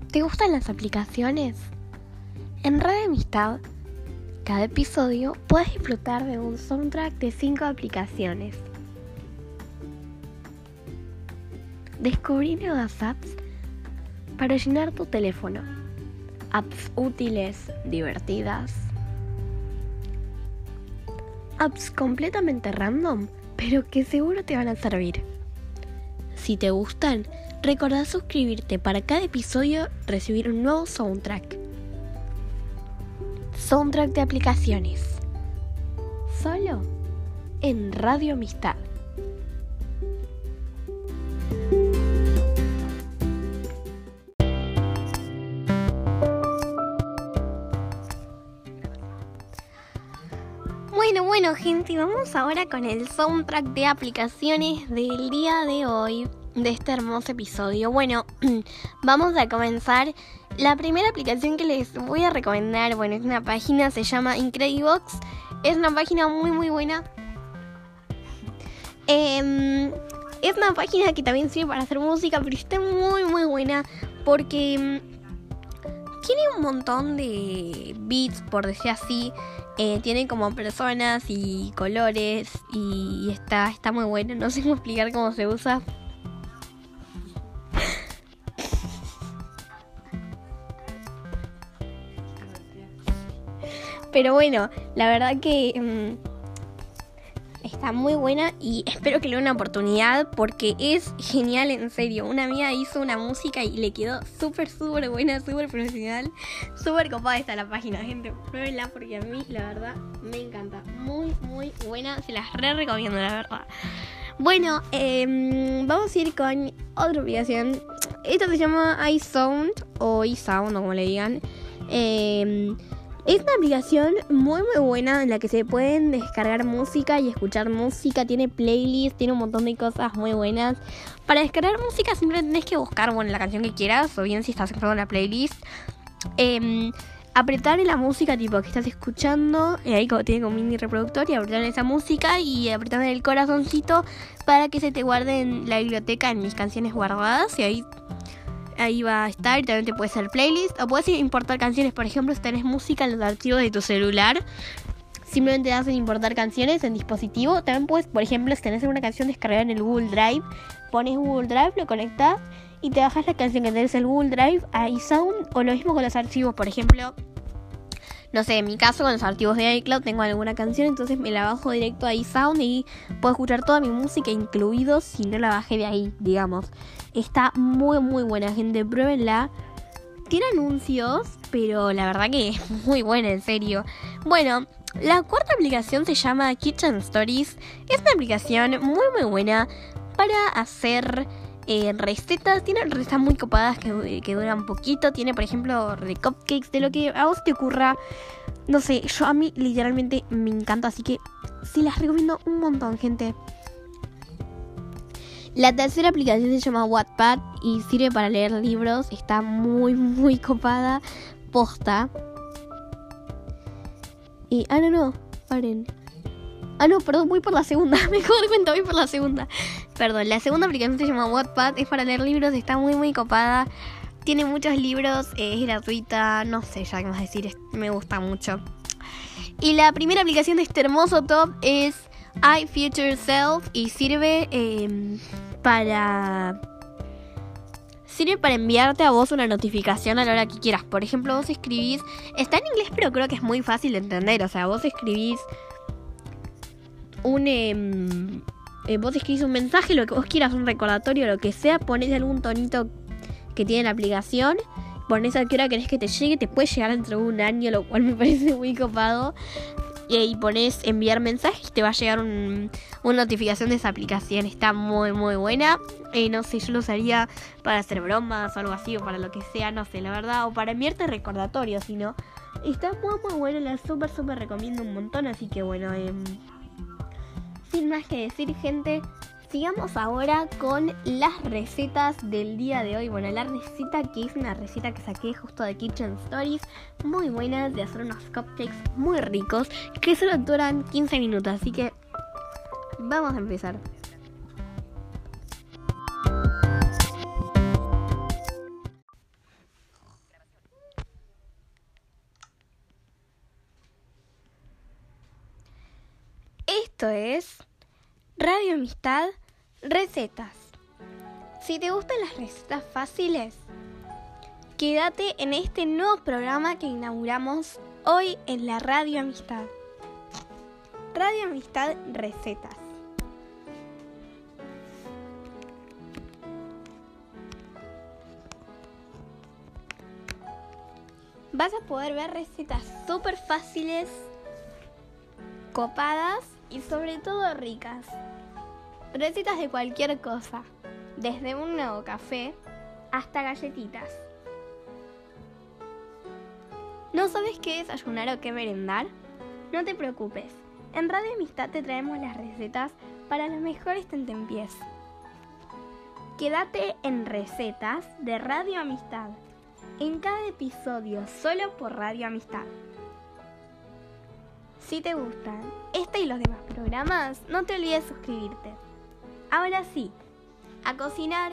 S1: ¿Te gustan las aplicaciones? En Radio Amistad, cada episodio puedes disfrutar de un soundtrack de 5 aplicaciones. Descubrí nuevas apps para llenar tu teléfono. Apps útiles, divertidas. Apps completamente random, pero que seguro te van a servir. Si te gustan, recordá suscribirte para cada episodio recibir un nuevo soundtrack. Soundtrack de aplicaciones. Solo en Radio Amistad. Bueno gente, vamos ahora con el soundtrack de aplicaciones del día de hoy, de este hermoso episodio. Bueno, vamos a comenzar. La primera aplicación que les voy a recomendar, bueno, es una página, se llama Incredibox. Es una página muy buena. Es una página que también sirve para hacer música, pero está muy buena porque tiene un montón de beats, por decir así. Tiene como personas y colores y está muy bueno. No sé cómo explicar cómo se usa. Pero bueno, la verdad que está muy buena y espero que le den una oportunidad porque es genial, en serio. Una amiga hizo una música y le quedó súper buena, súper profesional. Súper copada está la página, gente. Pruébenla porque a mí, la verdad, me encanta. Muy buena, se las recomiendo, la verdad. Bueno, vamos a ir con otra aplicación. Esta se llama iSound o iSound o como le digan. Es una aplicación muy buena en la que se pueden descargar música y escuchar música. Tiene playlist, tiene un montón de cosas muy buenas. Para descargar música siempre tenés que buscar, bueno, la canción que quieras, o bien si estás escuchando la playlist. Apretar en la música tipo que estás escuchando, ahí tiene como un mini reproductor, y apretar en esa música y apretar en el corazoncito para que se te guarde en la biblioteca en mis canciones guardadas, y ahí va a estar. Y también te puede hacer playlist o puedes importar canciones. Por ejemplo, si tenés música en los archivos de tu celular, simplemente das en importar canciones en dispositivo. También puedes, por ejemplo, si tenés una canción descargada en el Google Drive, pones Google Drive, lo conectás y te bajas la canción que tenés en el Google Drive a iSound. O lo mismo con los archivos, por ejemplo, no sé, en mi caso con los archivos de iCloud tengo alguna canción, entonces me la bajo directo a iSound y puedo escuchar toda mi música, incluido si no la bajé de ahí, digamos. Está muy buena, gente, pruébenla. Tiene anuncios, pero la verdad que es muy buena, en serio. Bueno, la cuarta aplicación se llama Kitchen Stories. Es una aplicación muy buena para hacer recetas. Tiene recetas muy copadas que duran poquito. Tiene, por ejemplo, de cupcakes, de lo que a vos te ocurra. No sé, a mí literalmente me encanta, así que sí las recomiendo un montón, gente. La tercera aplicación se llama Wattpad y sirve para leer libros. Está muy copada, posta. Y, paren. Perdón, voy por la segunda. Me acabo de cuenta, voy por la segunda. Perdón, la segunda aplicación se llama Wattpad, es para leer libros, está muy copada. Tiene muchos libros, es gratuita, no sé ya qué más decir, me gusta mucho. Y la primera aplicación de este hermoso top es iFutureSelf y sirve para enviarte a vos una notificación a la hora que quieras. Por ejemplo, vos escribís, está en inglés pero creo que es muy fácil de entender. O sea, vos escribís un mensaje, lo que vos quieras, un recordatorio, lo que sea, ponés algún tonito que tiene la aplicación, ponés a qué hora querés que te llegue, te puede llegar dentro de un año, lo cual me parece muy copado. Y ahí pones enviar mensajes y te va a llegar una notificación de esa aplicación. Está muy buena. No sé, yo lo usaría para hacer bromas o algo así, o para lo que sea, no sé, la verdad. O para enviarte recordatorios, si no. Está muy buena, la súper recomiendo un montón. Así que bueno, sin más que decir, gente, sigamos ahora con las recetas del día de hoy. Bueno, la receta que es una receta que saqué justo de Kitchen Stories, muy buenas, de hacer unos cupcakes muy ricos que solo duran 15 minutos, así que vamos a empezar. Esto es Radio Amistad Recetas. Si te gustan las recetas fáciles, quédate en este nuevo programa que inauguramos hoy en la Radio Amistad. Radio Amistad Recetas. Vas a poder ver recetas súper fáciles, copadas y sobre todo ricas. Recetas de cualquier cosa, desde un nuevo café hasta galletitas. ¿No sabes qué desayunar o qué merendar? No te preocupes, en Radio Amistad te traemos las recetas para los mejores tentempiés. Quédate en Recetas de Radio Amistad, en cada episodio solo por Radio Amistad. Si te gustan este y los demás programas, no te olvides suscribirte. Ahora sí, a cocinar.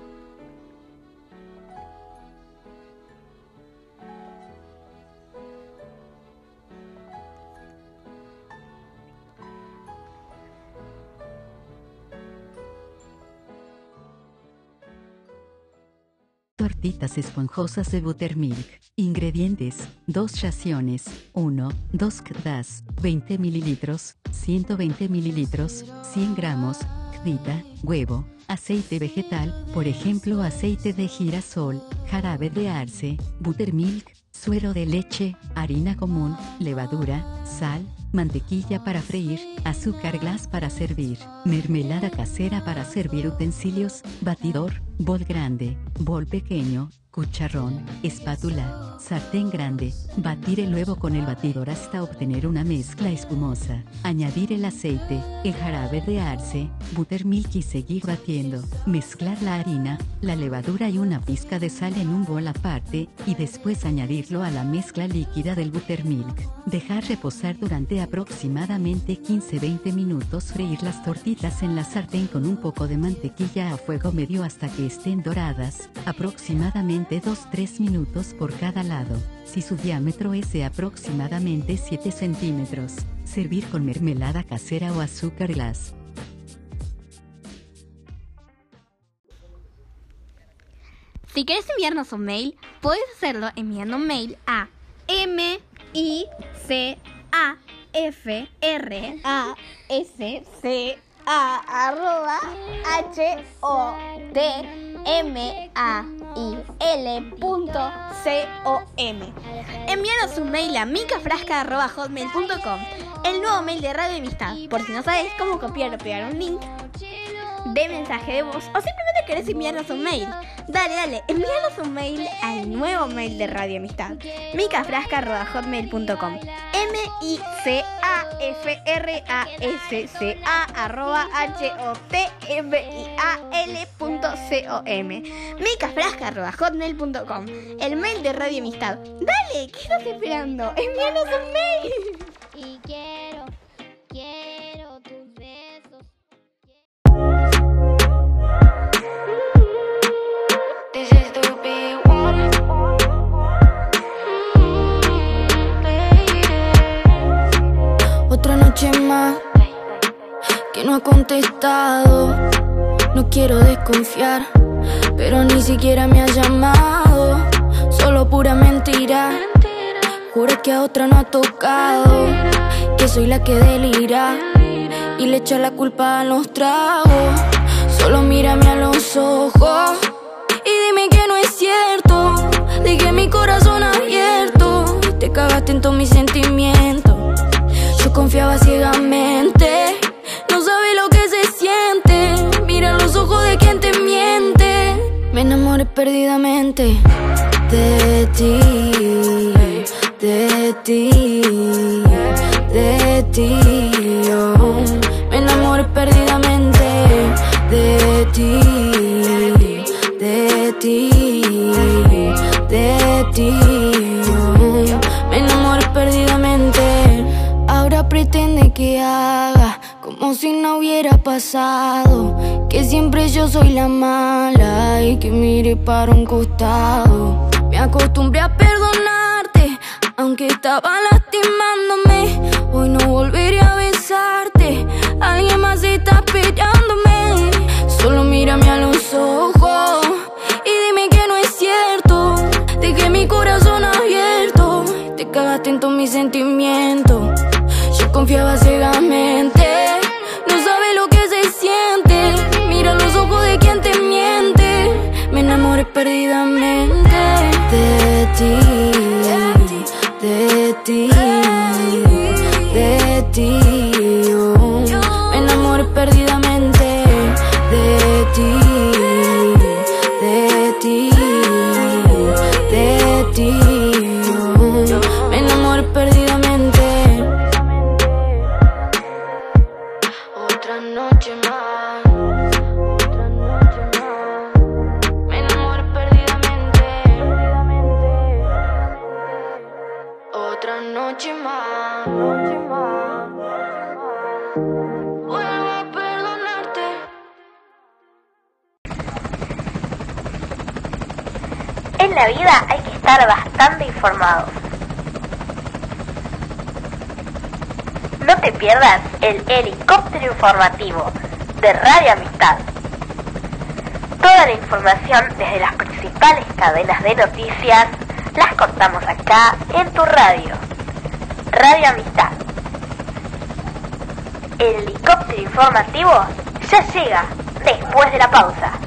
S8: Tortitas esponjosas de Buttermilk. Ingredientes: 2 raciones, 1, 2 kdas, 20 ml, 120 ml, 100 gramos, kdita, huevo, aceite vegetal, por ejemplo aceite de girasol, jarabe de arce, buttermilk, suero de leche, harina común, levadura, sal, mantequilla para freír, azúcar glass para servir, mermelada casera para servir, utensilios, batidor, bol grande, bol pequeño, cucharón, espátula, sartén grande, batir el huevo con el batidor hasta obtener una mezcla espumosa, añadir el aceite, el jarabe de arce, buttermilk y seguir batiendo, mezclar la harina, la levadura y una pizca de sal en un bol aparte, y después añadirlo a la mezcla líquida del buttermilk, dejar reposar durante aproximadamente 15-20 minutos, freír las tortitas en la sartén con un poco de mantequilla a fuego medio hasta que estén doradas, aproximadamente 2-3 minutos por cada lado, si su diámetro es de aproximadamente 7 centímetros. Servir con mermelada casera o azúcar glass.
S1: Si querés enviarnos un mail, puedes hacerlo enviando un mail a micafrasca@hotmail.com. Envíanos un mail a micafrasca@hotmail.com, el nuevo mail de Radio Amistad, por si no sabes cómo copiar o pegar un link de mensaje de voz o simplemente querés enviarnos un mail. Dale, envíanos un mail al nuevo mail de Radio Amistad, micafrasca@hotmail.com, micafrasca@hotmail.com, micafrasca@hotmail.com, el mail de Radio Amistad. Dale, ¿qué estás esperando? Envíanos un mail.
S3: Y quiero tus besos.
S2: This is the big one.
S9: Otra noche más que no ha contestado. No quiero desconfiar, pero ni siquiera me ha llamado. Solo pura mentira. Jura que a otra no ha tocado, que soy la que delira y le echa la culpa a los tragos. Solo mírame a los ojos y dime que no es cierto. Dejé mi corazón abierto, te cagaste en todos mis sentimientos. Yo confiaba ciegamente, no sabes lo que se siente. Mira los ojos de quien te miente. Me enamoré perdidamente de ti, de ti, de ti. Oh. Me enamoré perdidamente de ti, de ti, de ti. Oh. Me enamoré perdidamente. Ahora pretende que haga como si no hubiera pasado, que siempre yo soy la mala y que mire para un costado. Me acostumbré a perdonarte, aunque estaba lastimándome. Hoy no volveré a besarte, atento a mis sentimientos. Yo confiaba ciegamente. No sabe lo que se siente. Mira los ojos de quien te miente. Me enamoré perdidamente de ti, de ti, de ti. Oh. Me enamoré perdidamente de ti, de ti, de ti. Oh. Me enamoré perdidamente. Otra noche más, otra noche más. Me enamoré perdidamente. Otra noche más, vuelvo a perdonarte.
S10: En la vida hay que estar bastante informados. No te pierdas el helicóptero informativo de Radio Amistad. Toda la información desde las principales cadenas de noticias las contamos acá en tu radio. Radio Amistad. El helicóptero informativo ya llega después de la pausa.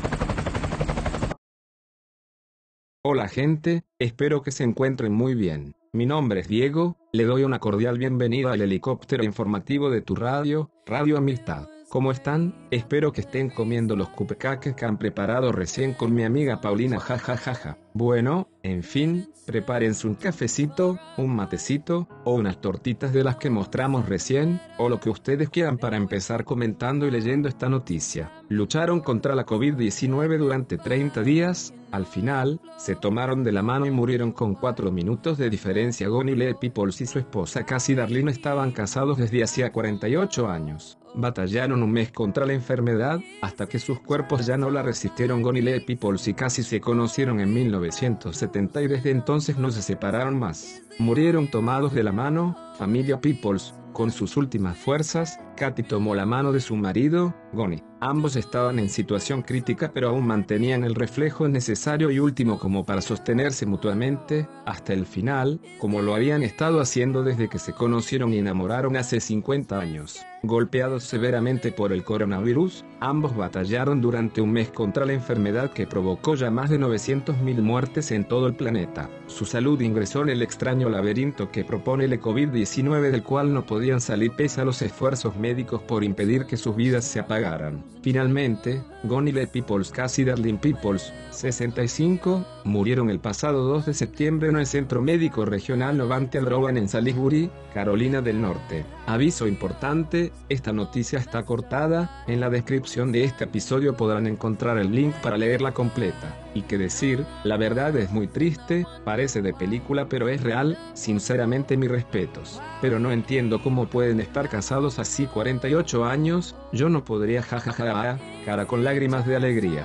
S11: Hola gente, espero que se encuentren muy bien. Mi nombre es Diego, le doy una cordial bienvenida al helicóptero informativo de tu radio, Radio Amistad. ¿Cómo están? Espero que estén comiendo los cupecaques que han preparado recién con mi amiga Paulina, jajajaja. Bueno, en fin, prepárense un cafecito, un matecito, o unas tortitas de las que mostramos recién, o lo que ustedes quieran para empezar comentando y leyendo esta noticia. Lucharon contra la COVID-19 durante 30 días, al final, se tomaron de la mano y murieron con 4 minutos de diferencia. Gonny Lee Peebles y su esposa Cassie Darlene estaban casados desde hacía 48 años. Batallaron un mes contra la enfermedad, hasta que sus cuerpos ya no la resistieron. Gonny Lee Peebles y Cassie se conocieron en 1970 y desde entonces no se separaron más. Murieron tomados de la mano. Familia Peebles, con sus últimas fuerzas, Katy tomó la mano de su marido, Gonny. Ambos estaban en situación crítica pero aún mantenían el reflejo necesario y último como para sostenerse mutuamente, hasta el final, como lo habían estado haciendo desde que se conocieron y enamoraron hace 50 años. Golpeados severamente por el coronavirus, ambos batallaron durante un mes contra la enfermedad que provocó ya más de 900.000 muertes en todo el planeta. Su salud ingresó en el extraño laberinto que propone el COVID-19 del cual no podían salir pese a los esfuerzos médicos por impedir que sus vidas se apagaran. Finalmente, Gonny Lee Peebles, Cassie Darlene Peebles, 65, murieron el pasado 2 de septiembre en el Centro Médico Regional Novant Rowan en Salisbury, Carolina del Norte. Aviso importante, esta noticia está cortada, en la descripción de este episodio podrán encontrar el link para leerla completa. Y qué decir, la verdad es muy triste, parece de película pero es real, sinceramente mis respetos. Pero no entiendo cómo pueden estar casados así 48 años, yo no podría jajaja, cara con lágrimas de alegría.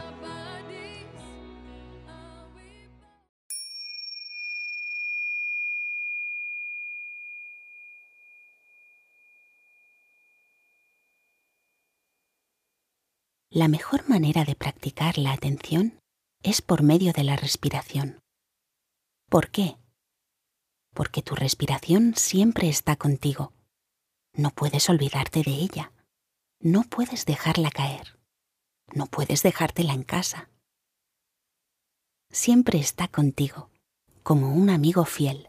S12: La mejor manera de practicar la atención es por medio de la respiración. ¿Por qué? Porque tu respiración siempre está contigo. No puedes olvidarte de ella. No puedes dejarla caer. No puedes dejártela en casa. Siempre está contigo, como un amigo fiel.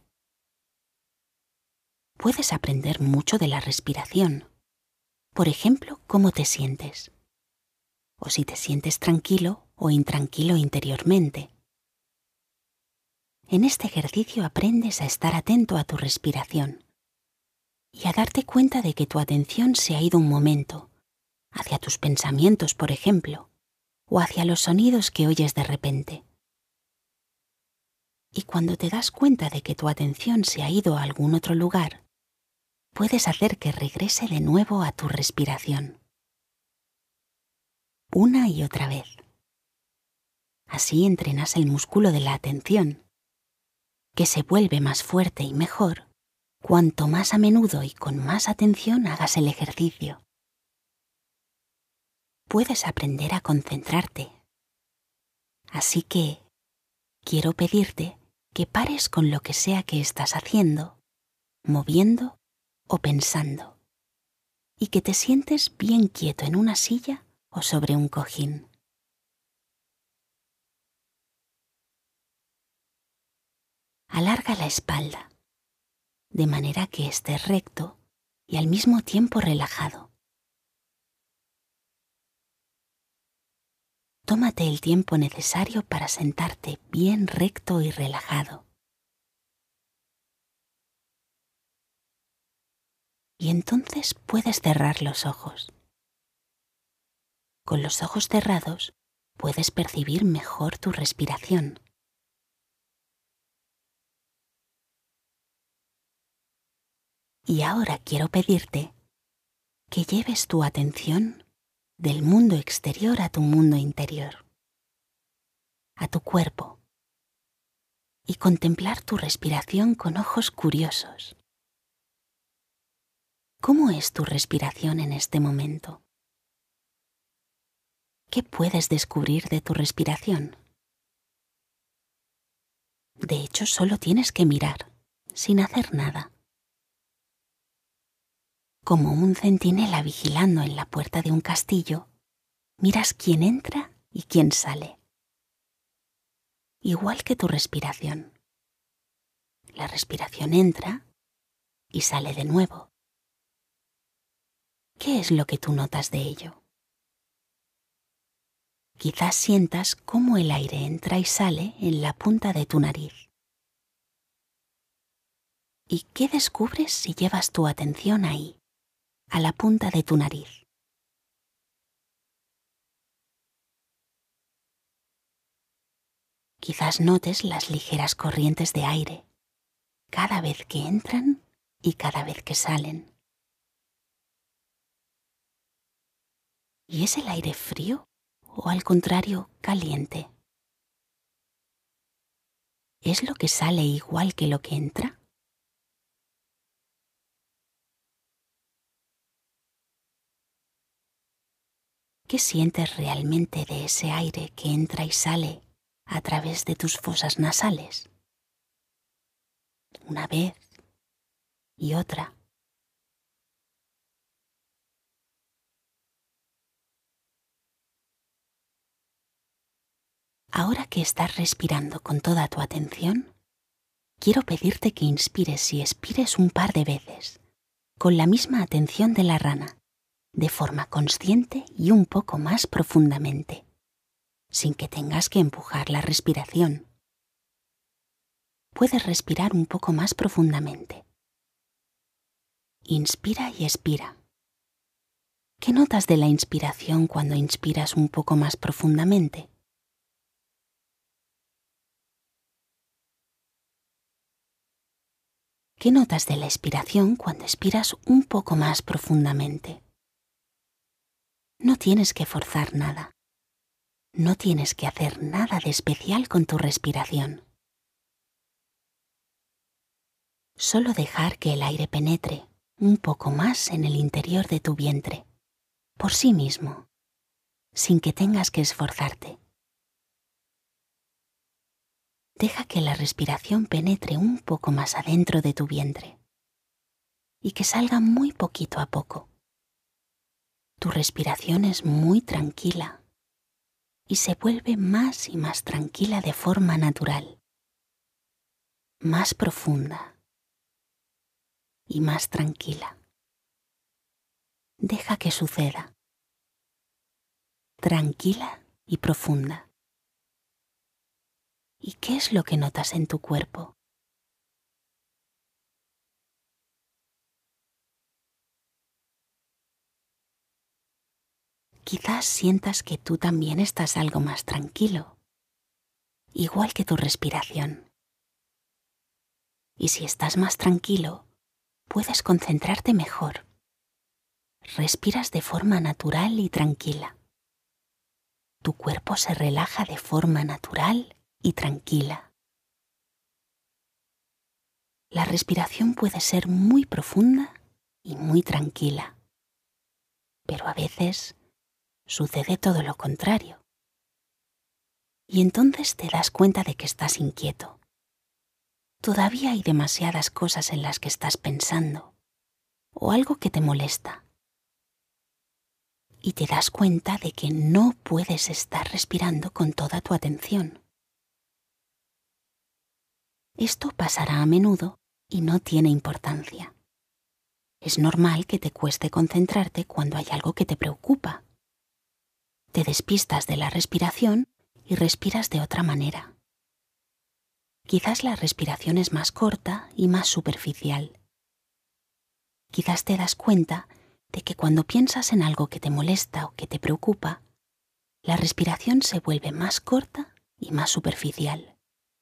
S12: Puedes aprender mucho de la respiración. Por ejemplo, cómo te sientes. O si te sientes tranquilo o intranquilo interiormente. En este ejercicio aprendes a estar atento a tu respiración y a darte cuenta de que tu atención se ha ido un momento, hacia tus pensamientos, por ejemplo, o hacia los sonidos que oyes de repente. Y cuando te das cuenta de que tu atención se ha ido a algún otro lugar, puedes hacer que regrese de nuevo a tu respiración. Una y otra vez. Así entrenas el músculo de la atención, que se vuelve más fuerte y mejor cuanto más a menudo y con más atención hagas el ejercicio. Puedes aprender a concentrarte. Así que quiero pedirte que pares con lo que sea que estás haciendo moviendo o pensando, y que te sientes bien quieto en una silla o sobre un cojín. Alarga la espalda, de manera que estés recto y al mismo tiempo relajado. Tómate el tiempo necesario para sentarte bien recto y relajado. Y entonces puedes cerrar los ojos. Con los ojos cerrados puedes percibir mejor tu respiración. Y ahora quiero pedirte que lleves tu atención del mundo exterior a tu mundo interior, a tu cuerpo, y contemplar tu respiración con ojos curiosos. ¿Cómo es tu respiración en este momento? ¿Qué puedes descubrir de tu respiración? De hecho, solo tienes que mirar, sin hacer nada. Como un centinela vigilando en la puerta de un castillo, miras quién entra y quién sale. Igual que tu respiración. La respiración entra y sale de nuevo. ¿Qué es lo que tú notas de ello? Quizás sientas cómo el aire entra y sale en la punta de tu nariz. ¿Y qué descubres si llevas tu atención ahí, a la punta de tu nariz? Quizás notes las ligeras corrientes de aire, cada vez que entran y cada vez que salen. ¿Y es el aire frío o al contrario caliente? ¿Es lo que sale igual que lo que entra? ¿Qué sientes realmente de ese aire que entra y sale a través de tus fosas nasales? Una vez y otra. Ahora que estás respirando con toda tu atención, quiero pedirte que inspires y expires un par de veces, con la misma atención de la rana, de forma consciente y un poco más profundamente, sin que tengas que empujar la respiración. Puedes respirar un poco más profundamente. Inspira y expira. ¿Qué notas de la inspiración cuando inspiras un poco más profundamente? ¿Qué notas de la expiración cuando expiras un poco más profundamente? No tienes que forzar nada. No tienes que hacer nada de especial con tu respiración. Solo dejar que el aire penetre un poco más en el interior de tu vientre, por sí mismo, sin que tengas que esforzarte. Deja que la respiración penetre un poco más adentro de tu vientre y que salga muy poquito a poco. Tu respiración es muy tranquila y se vuelve más y más tranquila de forma natural, más profunda y más tranquila. Deja que suceda, tranquila y profunda. ¿Y qué es lo que notas en tu cuerpo? Quizás sientas que tú también estás algo más tranquilo, igual que tu respiración. Y si estás más tranquilo, puedes concentrarte mejor. Respiras de forma natural y tranquila. Tu cuerpo se relaja de forma natural y tranquila. La respiración puede ser muy profunda y muy tranquila, pero a veces sucede todo lo contrario. Y entonces te das cuenta de que estás inquieto. todavía hay demasiadas cosas en las que estás pensando o algo que te molesta. Y te das cuenta de que no puedes estar respirando con toda tu atención. Esto pasará a menudo y no tiene importancia. Es normal que te cueste concentrarte cuando hay algo que te preocupa. Te despistas de la respiración y respiras de otra manera. Quizás la respiración es más corta y más superficial. Quizás te das cuenta de que cuando piensas en algo que te molesta o que te preocupa, la respiración se vuelve más corta y más superficial.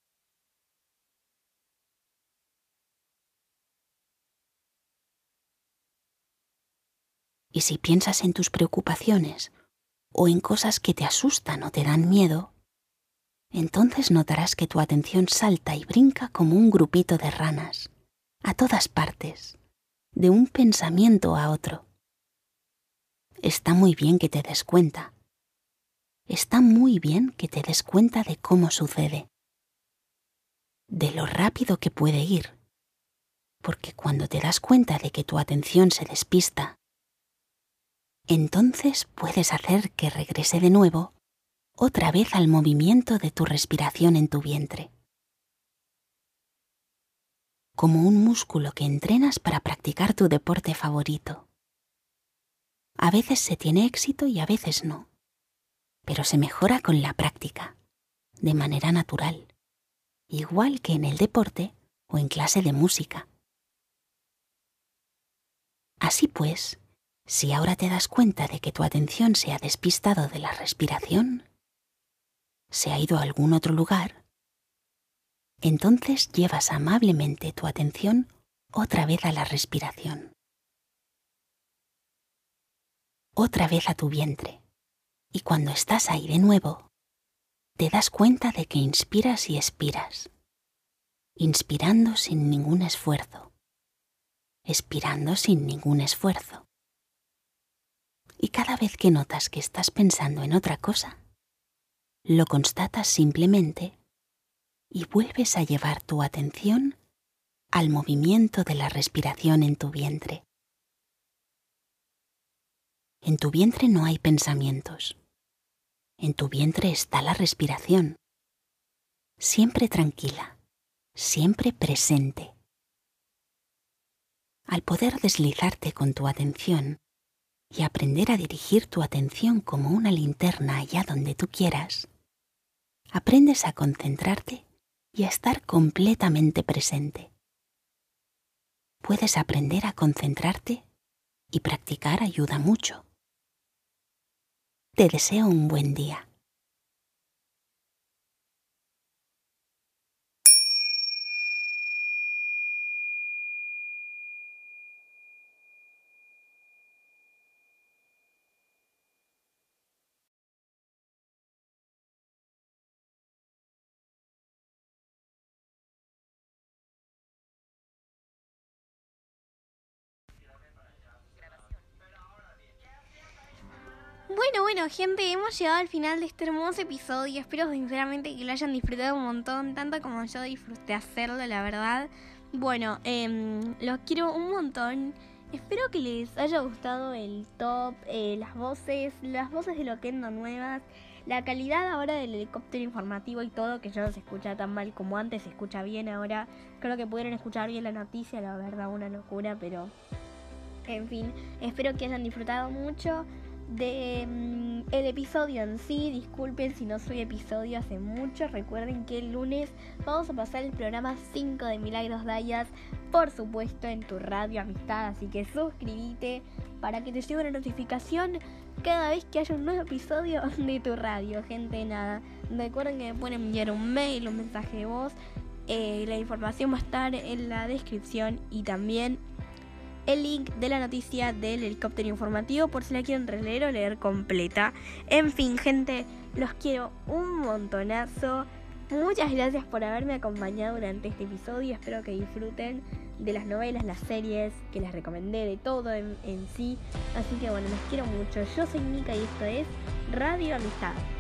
S12: Y si piensas en tus preocupaciones o en cosas que te asustan o te dan miedo, entonces notarás que tu atención salta y brinca como un grupito de ranas, a todas partes, de un pensamiento a otro. Está muy bien que te des cuenta. Está muy bien que te des cuenta de cómo sucede, de lo rápido que puede ir, porque cuando te das cuenta de que tu atención se despista, entonces puedes hacer que regrese de nuevo otra vez al movimiento de tu respiración en tu vientre. Como un músculo que entrenas para practicar tu deporte favorito. A veces se tiene éxito y a veces no, pero se mejora con la práctica, de manera natural, igual que en el deporte o en clase de música. Así pues, si ahora te das cuenta de que tu atención se ha despistado de la respiración, se ha ido a algún otro lugar, entonces llevas amablemente tu atención otra vez a la respiración. Otra vez a tu vientre. Y cuando estás ahí de nuevo, te das cuenta de que inspiras y expiras. Inspirando sin ningún esfuerzo. Expirando sin ningún esfuerzo. Y cada vez que notas que estás pensando en otra cosa, lo constatas simplemente y vuelves a llevar tu atención al movimiento de la respiración en tu vientre. En tu vientre no hay pensamientos. En tu vientre está la respiración. Siempre tranquila, siempre presente. Al poder deslizarte con tu atención y aprender a dirigir tu atención como una linterna allá donde tú quieras, aprendes a concentrarte y a estar completamente presente. Puedes aprender a concentrarte y practicar ayuda mucho. Te deseo un buen día.
S1: Bueno, gente, hemos llegado al final de este hermoso episodio. Espero sinceramente que lo hayan disfrutado un montón, tanto como yo disfruté hacerlo, la verdad. Bueno, los quiero un montón. Espero que les haya gustado el top, las voces de Loquendo nuevas, la calidad ahora del helicóptero informativo y todo, que ya no se escucha tan mal como antes, se escucha bien ahora. Creo que pudieron escuchar bien la noticia, la verdad, una locura, pero en fin, espero que hayan disfrutado mucho de el episodio en sí. Disculpen si no soy episodio hace mucho. Recuerden que el lunes vamos a pasar el programa 5 de Milagros Dayas, por supuesto en tu radio Amistad, así que suscríbete para que te llegue una notificación cada vez que haya un nuevo episodio de tu radio. Gente, nada, recuerden que me pueden enviar un mail, un mensaje de voz. La información va a estar en la descripción y también el link de la noticia del helicóptero informativo por si la quieren releer o leer completa. En fin, gente, los quiero un montonazo. Muchas gracias por haberme acompañado durante este episodio. Espero que disfruten de las novelas, las series que les recomendé, de todo en sí. Así que bueno, los quiero mucho. Yo soy Mika y esto es Radio Amistad.